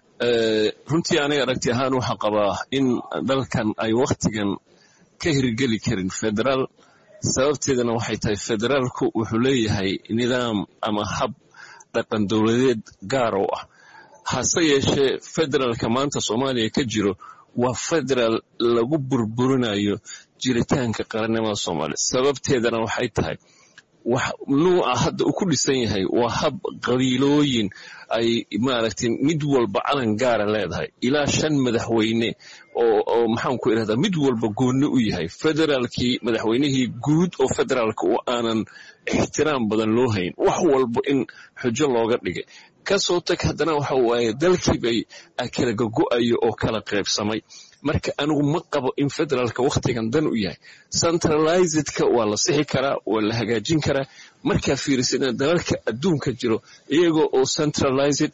runtii aniga aragti ahaan waxaa qabaa in dalkan ay wakhtigan ka hirgeli karin federaal. sababteedana waxay tahay federaalku wuxuu leeyahay nidaam ama hab dhaqan dowladeed gaar oo ah. hase yeeshee federaalka maanta soomaaliya ka jiro waa federaal lagu burburinayo jiritaanka qarannimada soomaaliya. sababteedana waxay tahay wax nuuca hadda uu ku dhisan yahay waa hab qabiilooyin ay maaragtay mid walba calan gaara leedahay ilaa 5 madaxweyne oo maxaan ku irahdaa mid walba goonni u yahay. federaalkii madaxweynihii guud oo federaalka oo aanan ixtiraam badan loo hayn wax walba in xujo looga dhigay. kasoo tag haddana waxa waaye dalkii bay kala gogo'ayo oo kala qaybsamay. marka anigu ma qabo in federaalka wakhtigan dan u yahay. centralizedka waa la sixi karaa waa la hagaajin karaa markaa fiirisana dalalka adduunka jiro iyagoo oo centralized ah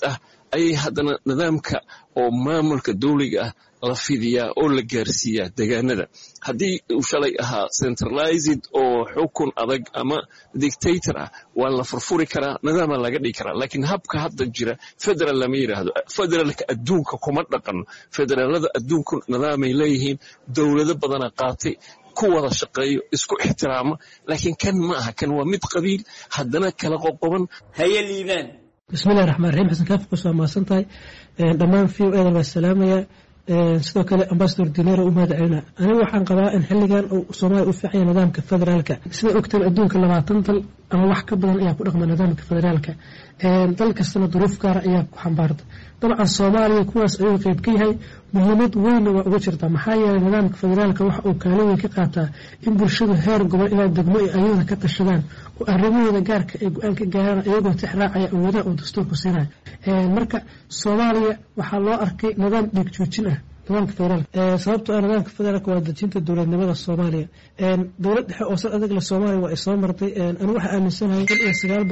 ayay haddana nidaamka oo maamulka dawliga ah la fidiyaa oo la gaarsiiyaa deegaanada. haddii uu shalay ahaa centralized oo xukun adag ama dictator ah waa la furfuri karaa, nidaama laga dhigi karaa. laakiin habka hadda jira federal lama yidhaahdo. federaalka adduunka kuma dhaqano. federaalada adduunku nidaamay leeyihiin, dowlado badana qaatay, ku wada shaqeeyo, isku ixtiraama. laakiin kan ma aha, kan waa mid qabiil haddana kala qoqoban. haye liibaan. bismillahi raxmaan raxiim. xasan kaaf kusoo mahadsan tahay. dhammaan VOA baa salaamaya. sidoo kale ambasador dinero u mahad celina. anigu waxaan qabaa in xilligan uu Soomaaliya u fiicaya nidaamka federaalka. sida ogtaan adduunka 20 dal ama wax ka badan ayaa ku dhaqma nidaamka federaalka. dal kastana duruuf gaar ah ayaa ku xambaarta. dabcan Soomaaliya kuwaas ayuu qayb ka yahay. muhiimad weyn waa uga jirta maxaa yeelay nidaamka federaalka waxa uu kaalin weyn ka qaataa in bulshadu heer gobol ilaa degmo ay ayaguna ka tashadaan oo arrimahooda gaarka ay go'aan ka gaaraan iyagoo tixraacaya awoodaha uu dastuurku siinayo. marka Soomaaliya waxaa loo arkay nidaam dhiig joojin ah nidaamka federaalka. sababtoo ah nidaamka federaalka waa dejinta dowladnimada Soomaaliya. dowlad dhexe oo sal adag la Soomaaliya waa ay soo martay. anigu waxaa aaminsanahay in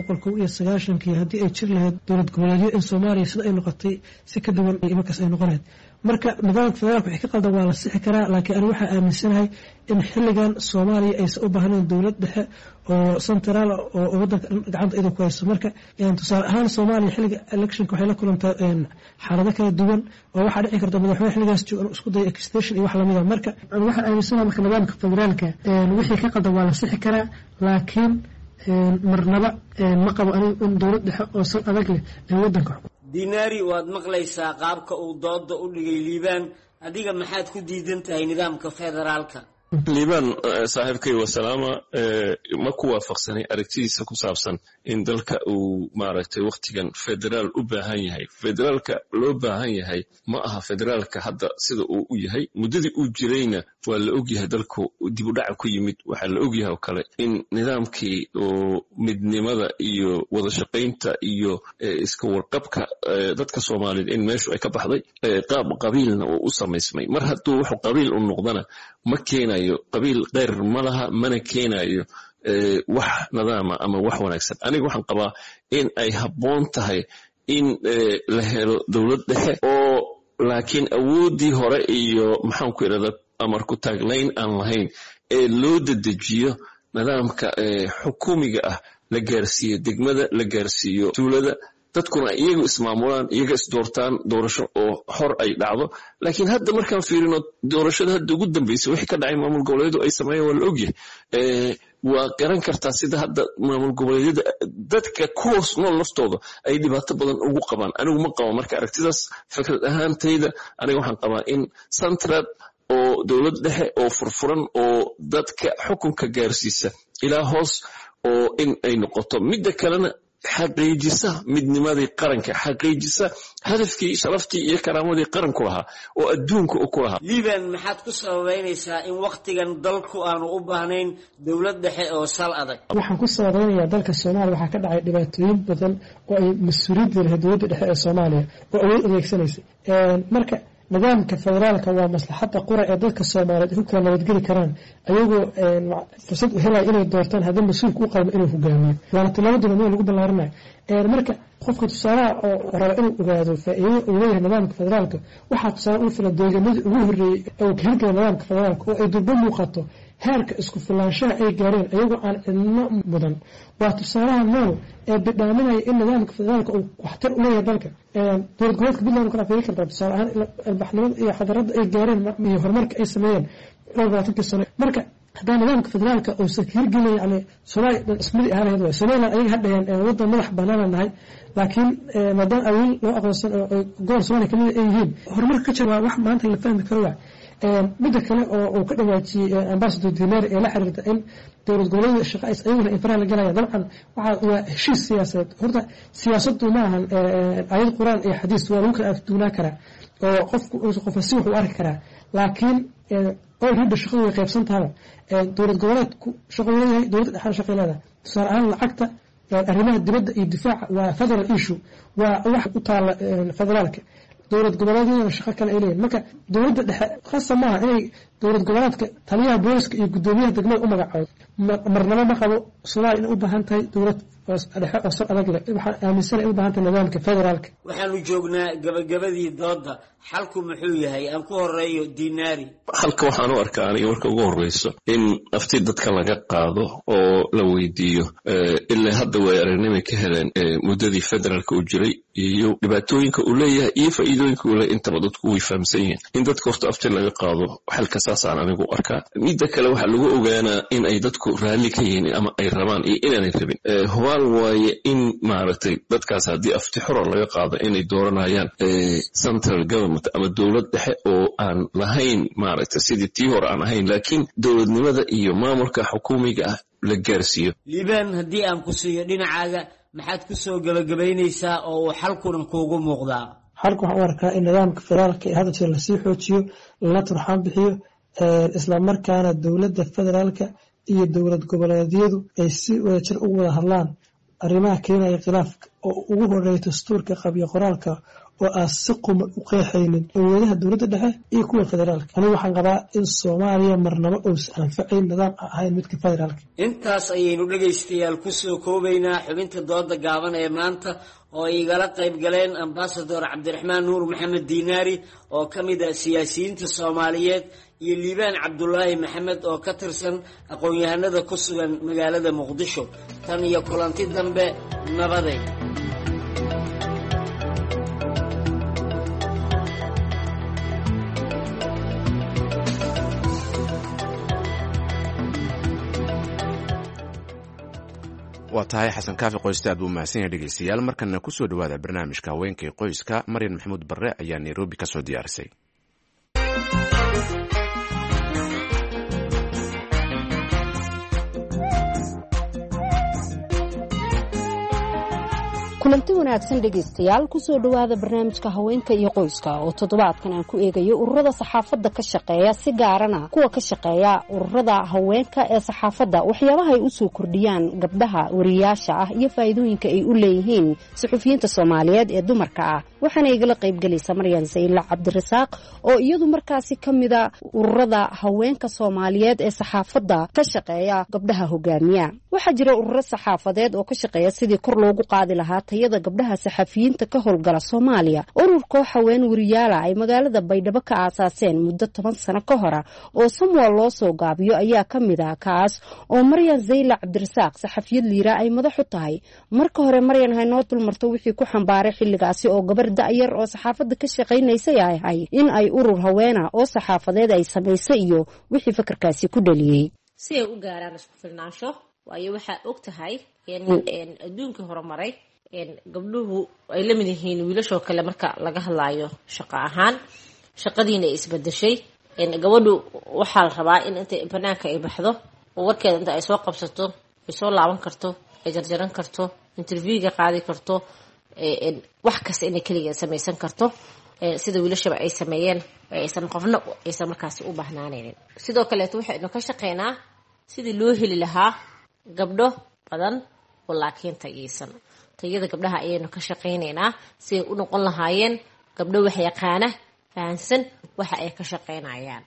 1990 haddii ay jir lahayd dowlad goboleedyo in Soomaaliya sida ay noqotay si ka duwan imankaas ay noqonayd. marka nidaamka federaalka wixii ka qaldan waa la sixi karaa. laakiin anigu waxaa aaminsanahay in xilligan Soomaaliya aysan u baahnayn dowlad dhexe oo central oo wadanka gacanta iyada ku hayso. marka tusaale ahaan Soomaaliya xilliga electionka waxay la kulantaa xaalado kala duwan oo waxaa dhici karta madaxweyne xilligaas jooga inuu isku dayo extension iyo wax lamid ah. marka waxaan aaminsanahay marka nidaamka federaalka wixii ka qaldan waa la sixi karaa. laakiin marnaba ma qabo anigu in dowlad dhexe oo sal adag leh ay wadanka dinaari waad maqlaysaa qaabka uu dooda u dhigay liibaan. adiga maxaad ku diidan tahay nidaamka federaalka? liibaan saaxiibkay wasalaama ma ku waafaqsanay aragtidiisa ku saabsan in dalka uu maaragtay wakhtigan federaal u baahan yahay. federaalka loo baahan yahay ma aha federaalka hadda sida uu u yahay. muddadii uu jirayna waa la ogyahay dalku dib u dhaca ku yimid. waxaa la ogyahay oo kale in nidaamkii oo midnimada iyo wada shaqaynta iyo iska warqabka dadka Soomaaliyeed in meeshu ay ka baxday, qaab qabiilna uu u samaysmay. mar hadduu wuxuu qabiil u noqdana ma keenayo qabiil qeyr ma laha, mana keenayo wax nidaama ama wax wanaagsan. aniga waxaan qabaa in ay habboon tahay in la helo dowlad dhexe oo laakiin awooddii hore iyo maxaan ku idhahda amar ku taagnayn aan lahayn ee loo dedejiyo nidaamka xukuumiga ah, la gaarsiiyo degmada, la gaarsiiyo tuulada, dadkuna iyagu ismaamulaan, iyaga isdoortaan, doorasho oo xor ay dhacdo. laakiin hadda markaan fiirino doorashada hadda ugu dambeysay wixii ka dhacay maamul goboleedu ay sameeyeen waa la ogyahay. waa garan kartaa sida hadda maamul goboleedyada dadka kuwaas nool laftooda ay dhibaato badan ugu qabaan. anigu ma qabo marka aragtidaas. fikrad ahaantayda aniga waxaan qabaa in central oo dowlad dhexe oo furfuran oo dadka xukunka gaarsiisa ilaa hoos oo in ay noqoto. midda kalena xaqiijisa midnimadii qaranka, xaqiijisa hadafkii, sharaftii iyo karaamadii qaranku lahaa oo adduunka u ku lahaa. liibaan maxaad ku sababeynaysaa in wakhtigan dalku aanu u baahnayn dowlad dhexe oo sal adag? waxaan ku sababeynayaa dalka Soomaaliya waxaa ka dhacay dhibaatooyin badan oo ay mas'uuliyadda lahayd dowladda dhexe ee Soomaaliya oo awood adeegsanaysay. marka nidaamka federaalka waa maslaxadda qura ee dadka Soomaaliyeed ku kala nabadgeli karaan ayagoo fursad u helaya inay doortaan haddii mas-uulku u qalmo inuu hogaamiyo. waana tilaabaduna meel lagu ballaarinayo. marka qofka tusaalaha oo raba inuu ogaado faa'iidada uu leeyahay nidaamka federaalka waxaa tusaale u filan deegaanadii ugu horreeyey oo ka hirgala nidaamka federaalka oo ay durba muuqato heerka isku filaanshaha ay gaareen ayagoo aan cidno mudan. waa tusaalaha nool ee bidhaaminaya in nidaamka federaalka uu waxtar u leeyahay dalka. dowlad goboleedka Puntland kala fiiri kartaa tusaale ahaan albaxnimada iyo xadaradda ay gaareen iyo horumarka ay sameeyeen 20 sano. marka haddana nidaamka federaalka oo hirgelaya yani Soomaaliya ismidi ahayd waa Soomaaliya ayaga hadhayaan waddan madax bannaan nahay. laakiin maadaama awil loo aqoonsan oo gobol Soomaaliya kamid ay yihiin horumarka ka jira wax maanta la fahmi karo. midda kale oo ka dhawaajiyay ambassador Dinero ee la xiriirta in dowlad goboleedyada shaqo ay ayaguna infaraha la galaya. dabcan waa heshiis siyaasadeed. horta siyaasaddu maahan ayad quraan iyo xadiis waa lagu kala afduunaa karaa oo qofka si wuxuu arki karaa. laakiin already shaqadu way qaybsan tahay. dowlad goboleedku shaqo leeyahay, dowladda dhexal shaqo leedahay. tusaale ahaan lacagta arrimaha dibadda iyo difaaca waa federal issue, waa wax u taala federaalka. dowlad goboleedyada shaqo kale ay leeyihiin. marka dowladda dhexe khasa maaha inay dowlad goboleedka taliyaha booliska iyo gudoomiyaha degmada u magacooda marnaba ma qabo Soomaaliya inay u baahan tahay dowlad dhexe oo soo adag leh waxaan aaminsan inay u baahan tahay nidaamka federaalka waxaanu joognaa gabagabadii dooda xalku muxuu yahay aan ku horeeyo Dinaari halka waxaan u arkaa aniga marka ugu horeyso in afti dadka laga qaado oo la weydiiyo ilaa hadda way aragnimay ka heleen muddadii federaalka u jiray iyo dhibaatooyinka uu leeyahay iyo faa'iidooyinka uu leeyahay inta dadku way fahamsan yihiin in dadka horta afti laga qaado halka saasaan anigu arkaa midda kale waxa lagu ogaanaa in ay dadku raalli ka yihiin ama ay rabaan iyo inaanay rabin hubaal waaye in maaragtay dadkaas haddii afti xoro laga qaado inay dooranayaan central government ama dowlad dhexe oo aan lahayn maaragtay sidii tii hore aan ahayn laakiin dowladnimada iyo maamulka xukuumiga ah la gaarsiiyo liibaan haddii aan ku siiyo dhinacaaga maxaad ku soo gabagabaynaysaa oo uu xalkunan kuugu muuqdaa xalku waxaan u arkaa in nidaamka federaalka ee hadda jira lasii xoojiyo lana turxaan bixiyo isla markaana dowladda federaalka iyo dowlad goboleedyadu ay si wadajir ugu wada hadlaan arrimaha keenaya khilaafka oo ugu horeeya dastuurka qabyo qoraalka oo aan si quman u qeexaynin awoodaha dowladda dhexe iyo kuwa federaalka anigu waxaan qabaa in Soomaaliya marnaba uusan anfacayn nidaam ahayn midka federaalka intaas ayaynu dhagaystayaal ku soo koobaynaa xubinta dooda gaaban ee maanta oo igala qayb galeen ambassador Cabdiraxmaan Nuur Maxamed Dinaari oo ka mid ah siyaasiyiinta Soomaaliyeed iyo Liibaan Cabdullaahi Maxamed oo ka tirsan aqoon-yahanada ku sugan magaalada Muqdisho tan iyo kulanti dambe nabadeed waa tahay xasan kaafi qoysta aad buu mahadsan yahay dhegeystayaal markana ku soo dhawaada barnaamijka haweenkii qoyska Maryan Maxamuud Barre ayaa Nairobi ka soo diyaarisay kulanti wanaagsan dhegeystayaal kusoo dhawaada barnaamijka haweenka iyo qoyska oo toddobaadkan aan ku eegayo ururada saxaafadda ka shaqeeya si gaarana kuwa ka shaqeeya ururada haweenka ee saxaafadda waxyaabaha ay u soo kordhiyaan gabdhaha wariyaasha ah iyo faa'iidooyinka ay u leeyihiin suxufiyiinta Soomaaliyeed ee dumarka ah waxaana igala qayb galaysa Maryan Sayla Cabdirasaaq oo iyadu markaasi kamida ururada haweenka Soomaaliyeed ee saxaafadda ka shaqeeya gabdhaha hogaamiya waxa jira ururo saxaafadeed oo ka shaqeeya sidii kor loogu qaadi lahaa tayada gabdhaha saxafiyiinta ka howlgala Soomaaliya ururka haween wariyaal ay magaalada Baydhabo ka aasaaseen muddo 10 sano ka hor oo Soomaaliya loo soo gaabiyo ayaa kamid ah kaas oo Maryan Sayla Cabdirasaaq saxafiyad liira ay madax u tahay marka hore Maryan haynoo dulmarto wixii ku xambaaray xilligaasi oo gabar da'yar oo saxaafadda ka shaqeynaysa yahay in ay urur haweena oo saxaafadeed ay sameysay iyo wixii fikirkaasi ku dhaliyay si ay u gaaraan isku filnaansho waayo waxa og tahay in adduunka horumaray gabdhuhu ay la mid yihiin wiilashoo kale marka laga hadlaayo shaqo ahaan shaqadiina ay isbedeshay gabadhu waxaa la rabaa in inta banaanka ay baxdo oo warkeeda inta ay soo qabsato ay soo laaban karto ay jarjaran karto interviewga qaadi karto wax kasta inay kaligeed samaysan karto sida wiilashaba ay sameeyeen aysan qofna aysan markaasi u baahnaaneyn sidoo kaleeto waxaynu ka shaqeynaa sidii loo heli lahaa gabdho badan oo laakiin tayaysan tayada gabdhaha ayaynu ka shaqeynaynaa si ay u noqon lahaayeen gabdho wax yaqaana fahansan waxa ay ka shaqeynayaan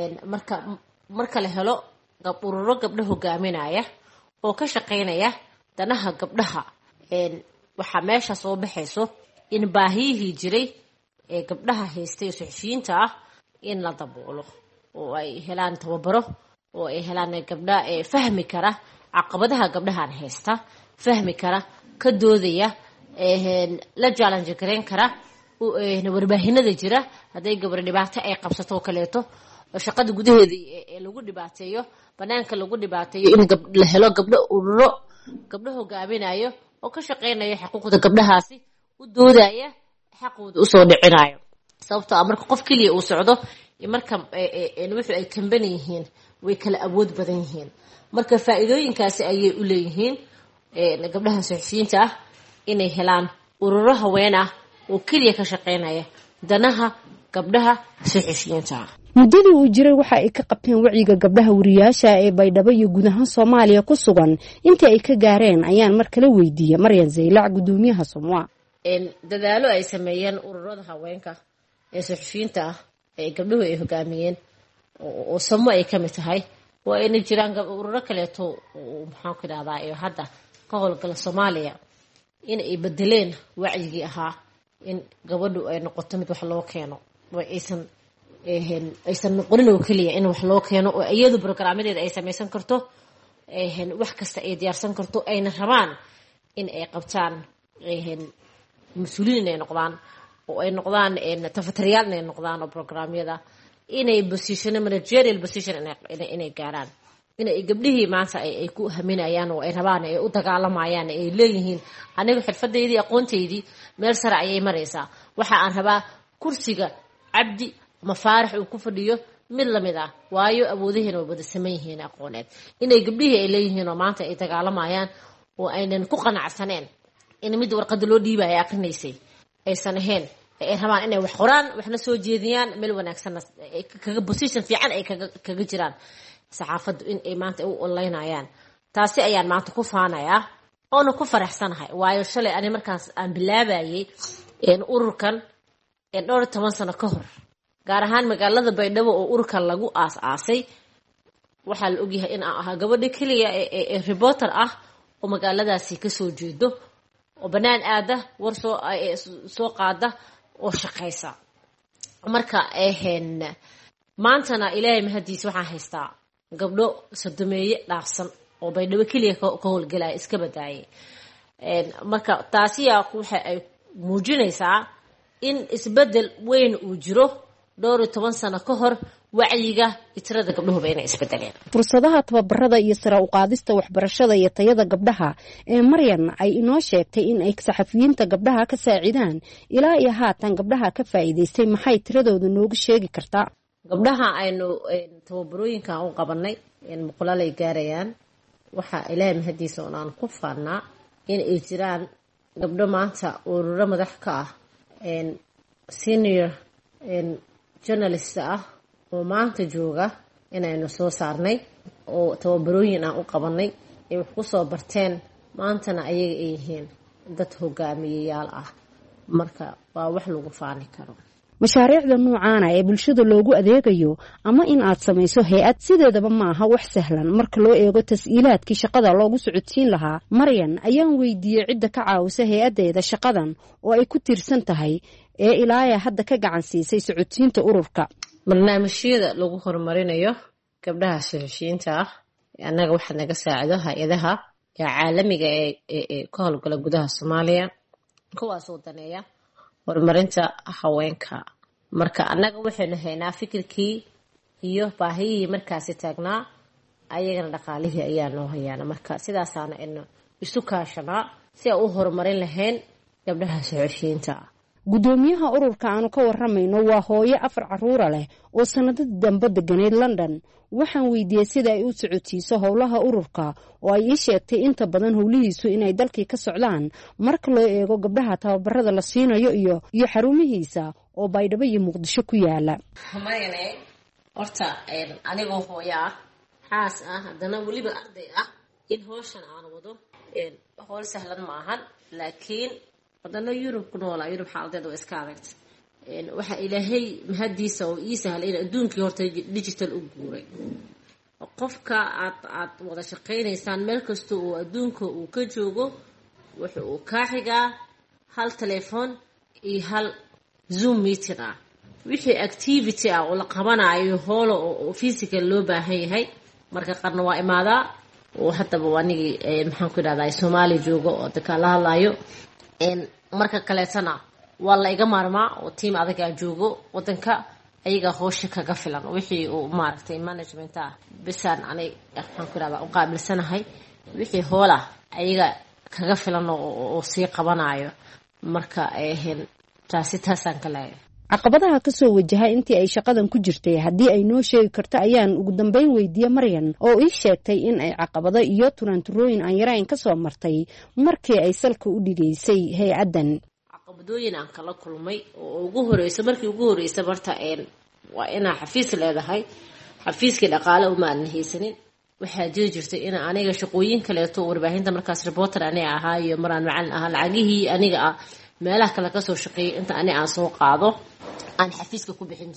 marka la helo ururo gabdho hogaaminaya oo ka shaqeynaya danaha gabdhaha waxaa meesha soo baxayso in baahiyihii jiray ee gabdhaha haystay suxufiyiinta ah in la daboolo oo ay helaan tababaro oo ay helaan gabdha fahmi kara caqabadaha gabdhahan haysta fahmi kara ka doodaya la challenge gareyn kara warbaahinada jira haday gabar dhibaato ay qabsato kaleeto shaqada gudaheeda ee lagu dhibaateeyo banaanka lagu dhibaateeyo in la helo gabdho ururo gabdho hogaaminayo oo ka shaqeynaya xuquuqda gabdhahaasi u doodaya xaqooda u soo dhicinayo sababtoo ah marka qof kaliya uu socdo marka wixii ay kamban yihiin way kala awood badan yihiin marka faa'iidooyinkaasi ayay u leeyihiin gabdhaha suxufiyiinta ah inay helaan ururo haween ah oo kaliya ka shaqeynaya danaha gabdhaha suxufiyiinta ah muddadii uu jiray waxa ay ka qabteen wacyiga gabdhaha wariyaasha ee Baydhabo iyo guud ahaan Soomaaliya ku sugan intii ay ka gaareen ayaan mar kale weydiiyay Maryan Sayla gudoomiyaha Soomaaliya dadaalo ay sameeyeen ururada haweenka ee suxufiyiinta ah ee gabdhuhu ay hogaamiyeen oo samo ay ka mid tahay waa inay jiraan ururo kaleeto maxaan ku idhahdaa iyo hadda ka howlgala Soomaaliya in ay bedeleen wacyigii ahaa in gabadhu ay noqoto mid wax loo keeno oo aysan noqonin oo kaliya in wax loo keeno oo iyadu barnaamijyadeeda ay samaysan karto wax kasta ay diyaarsan karto ayna rabaan in ay qabtaan mas'uuliyiin ay noqdaan oo ay noqdaan tafatariyaal ay noqdaan oo barnaamijyada inay position managerial position inay gaaraan inay gabdhihii maanta ay ku haminayaan oo ay rabaan ay u dagaalamayaan ay leeyihiin aniga xirfadeydii aqoonteydii meel sare ayay maraysaa waxa aan rabaa kursiga Cabdi ama Faarax uu ku fadhiyo mid lamid ah waayo awoodihiina oo wada sameeyeen aqooneed inay gabdhihii ay leeyihiin oo maanta ay dagaalamayaan oo aynan ku qanacsaneen in mid warqad loo dhiibay aqrinaysay aysan ahayn ay rabaan inay wax qoraan waxna soo jeediyaan meel wanaagsan kaga position fiican ay kaga jiraan saxaafadu in ay maanta u onlineayaan taasi ayaan maanta ku faanayaa oo ku faraxsanahay waayo shalay ani markaas aan bilaabayay ururkan dhowr 10 sano ka hor gaar ahaan magaalada Baydhabo oo ururkan lagu aas-aasay waxa la ogyahay in aan ahaa gabadha kaliya ee reporter ah oo magaaladaasi ka soo jeedo oo banaan aada war soo qaada oo shaqeysa marka maantana Ilaahay mahadiis waxaan haystaa gabdho sadameeye dhaafsan oo Baydhabo kaliya ka howlgalay iska badaayay marka taasi waxa ay muujinaysaa in isbedel weyn uu jiro dhowr 10 sano ka hor wacyiga tirada gabdhuhu inay isbedeleen fursadaha tababarada iyo sare u qaadista waxbarashada iyo tayada gabdhaha ee Maryan ay inoo sheegtay in ay saxafiyiinta gabdhaha ka saacidaan ilaa iyo haatan gabdhaha ka faa'iideystay maxay tiradooda noogu sheegi kartaa gabdhaha aynu tababarooyinka u qabanay in muqlalay gaarayaan waxa Ilaahay mahadiisa oo aan ku faanaa in ay jiraan gabdho maanta ururo madax ka ah senior journalist ah oo maanta jooga inaynu soo saarnay oo tababarooyin aan u qabanay ay wax ku soo barteen maantana ayaga ay yihiin dad hogaamiyayaal ah marka waa wax lagu faani karo mashaariicda noocaana ee bulshada loogu adeegayo ama in aad samayso hay'ad sideedaba ma aha wax sahlan marka loo eego tas'iilaadkii shaqada loogu socodsiin lahaa Maryan ayaan weydiiyay cidda ka caawisa hay'adeeda shaqadan oo ay ku tiirsan tahay ee ilaa hadda ka gacan siisay socodsiinta ururka barnaamijyada lagu horumarinayo gabdhaha saxafiyiinta ah anaga waxa naga saacido hay'adaha caalamiga ee ka howlgala gudaha Soomaaliya kuwaas oo daneeya horumarinta haweenka marka anaga waxaynu haynaa fikirkii iyo baahiyihii markaasi taagnaa ayagana dhaqaalihii ayaa noo hayaana marka sidaasaana inu isu kaashanaa si ay u horumarin lahayn gabdhaha saxafiyiinta gudoomiyaha ururka aanu ka waramayno waa hooyo 4 caruur leh oo sanadadii dambe deganeed London waxaan weydiiyay sida ay u socodsiiso howlaha ururka oo ay sheegtay inta badan howlihiisu inay dalkii ka socdaan marka loo eego gabdhaha tababarada la siinayo iyo xarumihiisa oo Baydhabo iyo Muqdisho ku yaala hamayne horta anigoo hooyo xaas ah hadana waliba arday ah in howshan aan wado howl sahlan ma ahan laakiin wadana Yurub ku noolaa Yurub xaaladda oo iska adag waxa Ilaahay mahadiisa oo ii sahlay in adduunkii horta digital u guuray qofka aad wada shaqeynaysan meel kasta oo adduunka uu ka joogo wuxuu uu ka xigaa hal telefoon iyo hal Zoom meeting ah wixii activity ah oo la qabanayo holo oo physical loo baahan yahay marka qarna waa imaada oo hadaba wanigi maxaan ku dhahdaa Soomaali joogo oo dadka la hadlayo marka kaleetana waa la iga maarmaa oo team adaga joogo wadanka ayaga howsha kaga filan wixii uu maaragtay management ah bisaan anay waxaan ku raabaa u qaabilsanahay wixii hoola ayaga kaga filan oo sii qabanayo marka taasaan kale caqabadaha ka soo wajahay intii ay shaqadan ku jirtay haddii ay noo sheegi karto ayaan ugu dambeyn weydiiyay Maryan oo ii sheegtay in ay caqabado iyo turanturooyin aan yarayn ka soo martay markii ay salka u dhigaysay hay'adan caqabadooyin aan kala kulmay oo ugu horeysa barta waa inaa xafiis leedahay xafiiskii dhaqaale uma aan haysanin waxaa jirtay in aniga shaqooyin kaleeto warbaahinta markaas reporter aniga ahaa iyo maraan macallin ahaa lacagihii aniga meelaha kale ka soo shaqeeyay inta aniga aan soo qaado aan xafiiska ku bixin jiray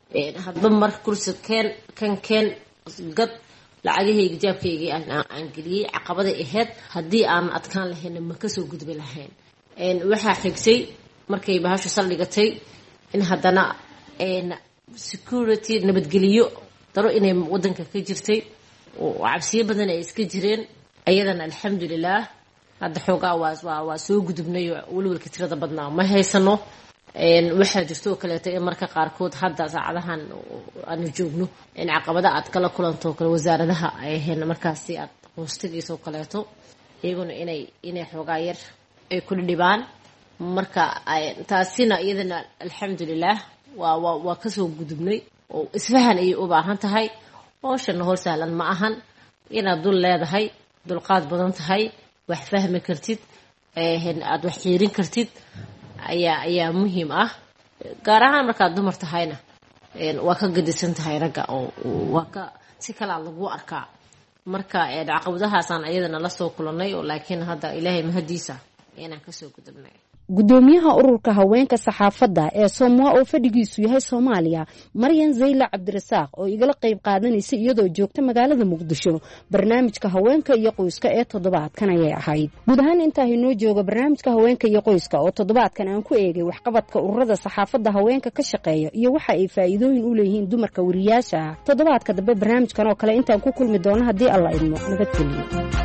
hadba mar kursi keen gad lacagahayga jaabkaygii aan geliyey caqabaday ahayd haddii aan adkaan lahayna ma kasoo gudbi lahayn waxaa xigtay markay bahashu saldhigatay in haddana security nabadgeliyo daro inay wadanka ka jirtay oo cabsiyo badan ay iska jireen ayadana alxamdulilah hadda xoogaa waa soo gudubnay welwelka tirada badnaa ma haysano waxaa jirto oo kaleeto in marka qaarkood hadda saacadahan aanu joogno in caqabada aad kala kulanto kale wasaaradaha ay ahayn markaasi aad hoostigiisa oo kaleeto iyaguna inay xoogaa yar ay ku dhibaan marka taasina iyadana alxamdulilah waa kasoo gudubnay oo isfahan ayay u baahan tahay hooshana hor sahlan ma ahan inaad dul leedahay dulqaad badan tahay wax fahmi kartid aad wax xiirin kartid ayaa muhiim ah gaar ahaan markaad dumar tahayna waa ka gadisan tahay ragga oo waa ka si kalaa lagu arkaa marka caqabadahaasaan ayadana la soo kulanay oo laakiin hadda ilaahay mahadiisa inaan kasoo gudubnay gudoomiyaha ururka haweenka saxaafadda ee Soomaa oo fadhigiisu yahay Soomaaliya Maryan Zeyla Cabdirasaaq oo igala qayb qaadanaysa iyadoo joogta magaalada Muqdisho barnaamijka haweenka iyo qoyska ee toddobaadkan ayay ahayd guud ahaan inta inoo jooga barnaamijka haweenka iyo qoyska oo toddobaadkan aan ku eegay waxqabadka ururada saxaafadda haweenka ka shaqeeya iyo waxa ay faa'iidooyin u leeyihiin dumarka wariyaasha toddobaadka dambe barnaamijkan oo kale intaan ku kulmi doono haddii Allah idmo nabadgelyo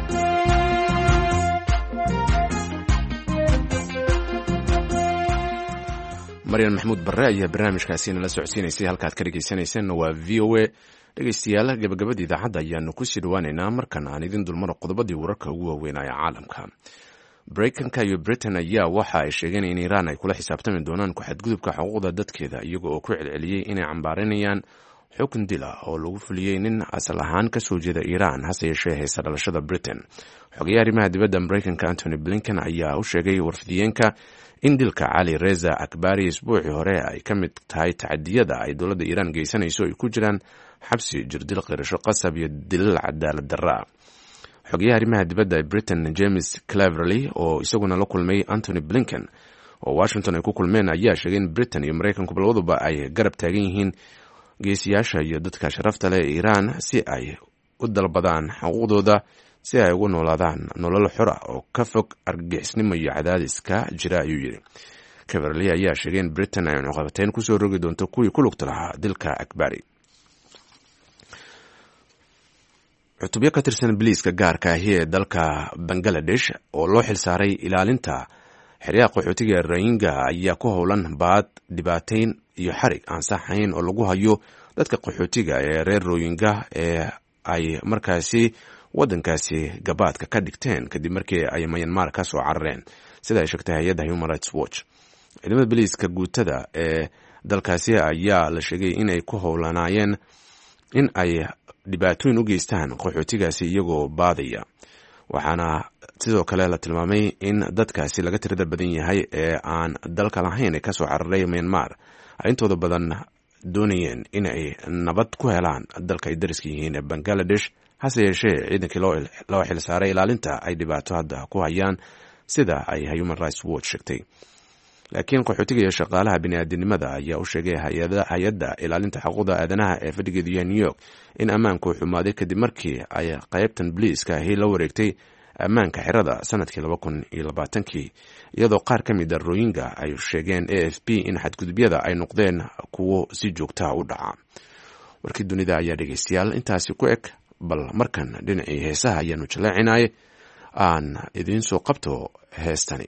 maryan maxamuud barre ayaa barnaamijkaasi nala socodsiinaysay halkaad ka dhegeysanaysanna waa v o a dhegeystayaal gabagabada idaacadda ayaanu kusii dhawaaneynaa markan aan idin dulmaro qodobadii wararka ugu waaweynaya caalamka maraykanka iyo britain ayaa waxa ay sheegeen in iiraan ay kula xisaabtami doonaan ku-xadgudubka xuquuqda dadkeeda iyaga oo ku celceliyey inay cambaarinayaan xukun dila oo lagu fuliyey nin asal ahaan kasoo jeeda iiraan hase yeeshee haysta dhalashada britain xogayaha arrimaha dibadda maraykanka antony blinken ayaa u sheegay warfidiyeenka in dilka cali reza akbari isbuucii hore ay ka mid tahay tacadiyada ay dowladda iiraan geysanayso ay ku jiraan xabsi jirdil qirasho qasab iyo dilal cadaalad darra xogayaha arrimaha dibadda ee britain james cleverly oo isaguna la kulmay antony blinken oo washington ay ku kulmeen ayaa sheegay in britain iyo maraykanku labaduba ay garab taagan yihiin geesiyaasha iyo dadka sharafta leh ee iiraan si ay u dalbadaan xuquuqdooda si ay ugu noolaadaan nolol xora oo ka fog argagixisnimo iyo cadaadiska jira ayuu yidhi cleverly ayaa sheegay in britain ay cunuqabateyn kusoo rogi doonto kuwii ku lugta lahaa dilka akbari cutubyo ka tirsan biliiska gaarka ahi ee dalka bangaladesh oo loo xilsaaray ilaalinta xeryaha qaxootiga rohingya ayaa ku howlan baad dhibaateyn iyo xarig aan saxayn oo lagu hayo dadka qaxootiga ee reer rohingya ee ay markaasi waddankaasi gabaadka ka dhigteen kadib markii ay Myanmar ka soo carareen sida ay sheegtay hay'adda Human Rights Watch ciidamada biliiska guutada ee dalkaasi ayaa la sheegay in ay ku howlanaayeen in ay dhibaatooyin u geystaan qaxootigaasi iyagoo baadaya waxaana sidoo kale la tilmaamay in dadkaasi laga tirada badan yahay ee aan dalka lahayn ee ka soo cararay Myanmar ay intooda badan doonayeen in ay nabad ku helaan dalka ay dariska yihiin ee Bangladesh hase yeeshee ciidankii loo xilsaaray ilaalinta ay dhibaato hadda ku hayaan sida ay Human Rights Watch sheegtay laakiin qaxootiga iyo shaqaalaha bini'aadanimada ayaa u sheegay hay'adda ilaalinta xuquuqda aadanaha ee fadhigeedu yahay New York in ammaanku xumaaday kadib markii ay qaybtan biliiska ahi la wareegtay ammaanka xerada sanadkii 2020 iyadoo qaar ka mid ah Rohingya ay sheegeen AFP in xadgudubyada ay noqdeen kuwo si joogta u dhaca warkii dunida ayaa dhegeystayaal intaasi ku eg bal markan dhinacii heesaha ayaanu jaleecinay aan idiin soo qabto heestani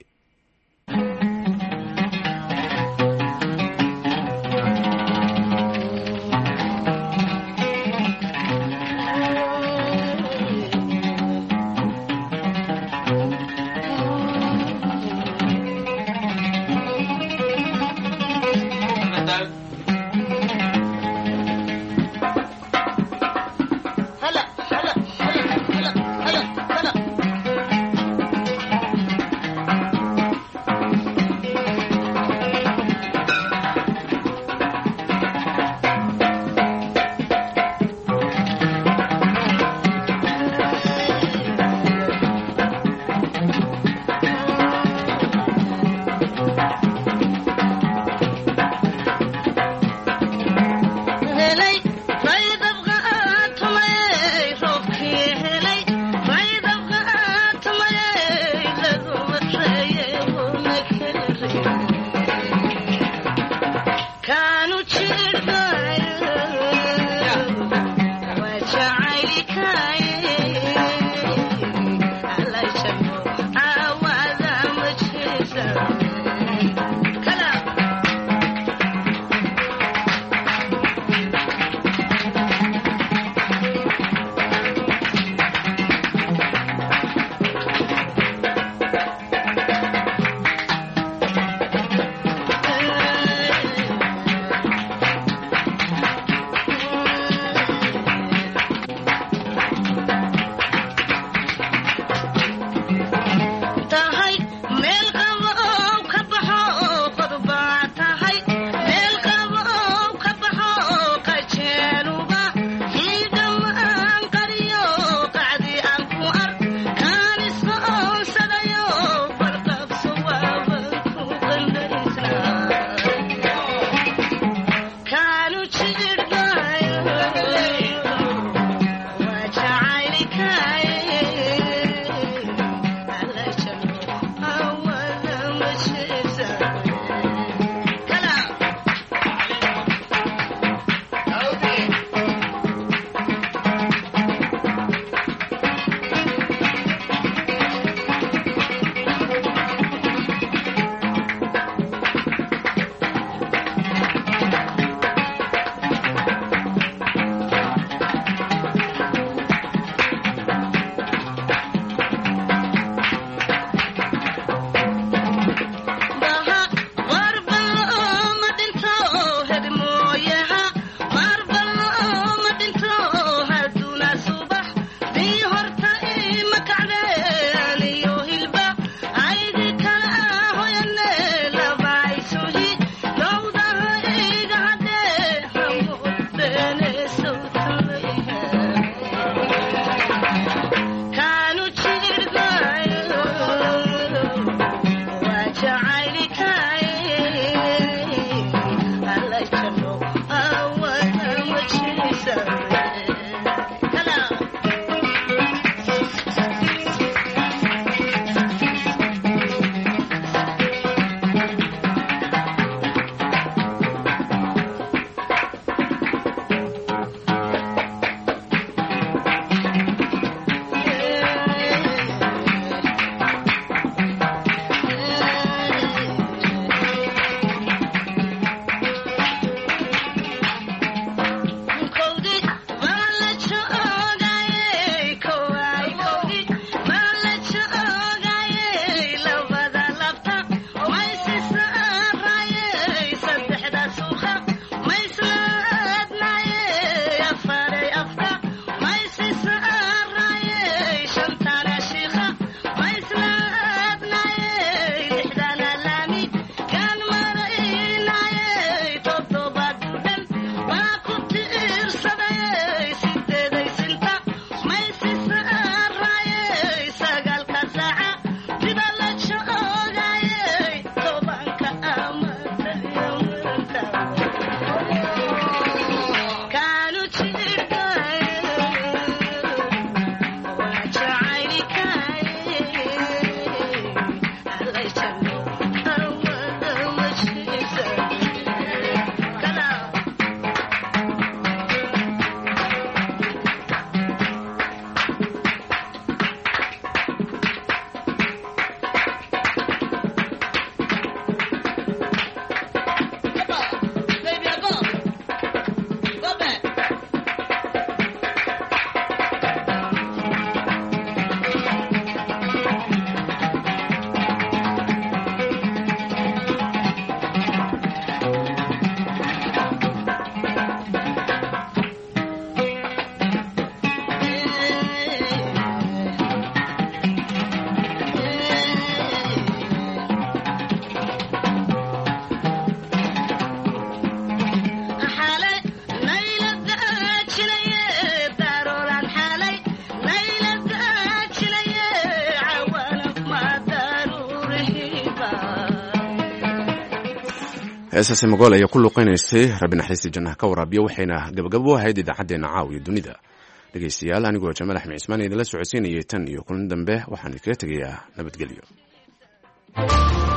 heesaasi magool ayaa ku luuqeynaysay rabbi naxariista jannaha ka waraabiya waxayna gabagabo ahayd idaacaddeenna caawiya dunida dhegaystayaal anigoo jamaal axmed cismaan idinla socodsiinayay tan iyo kulan dambe waxaan idinkaga tegayaa nabadgelyo.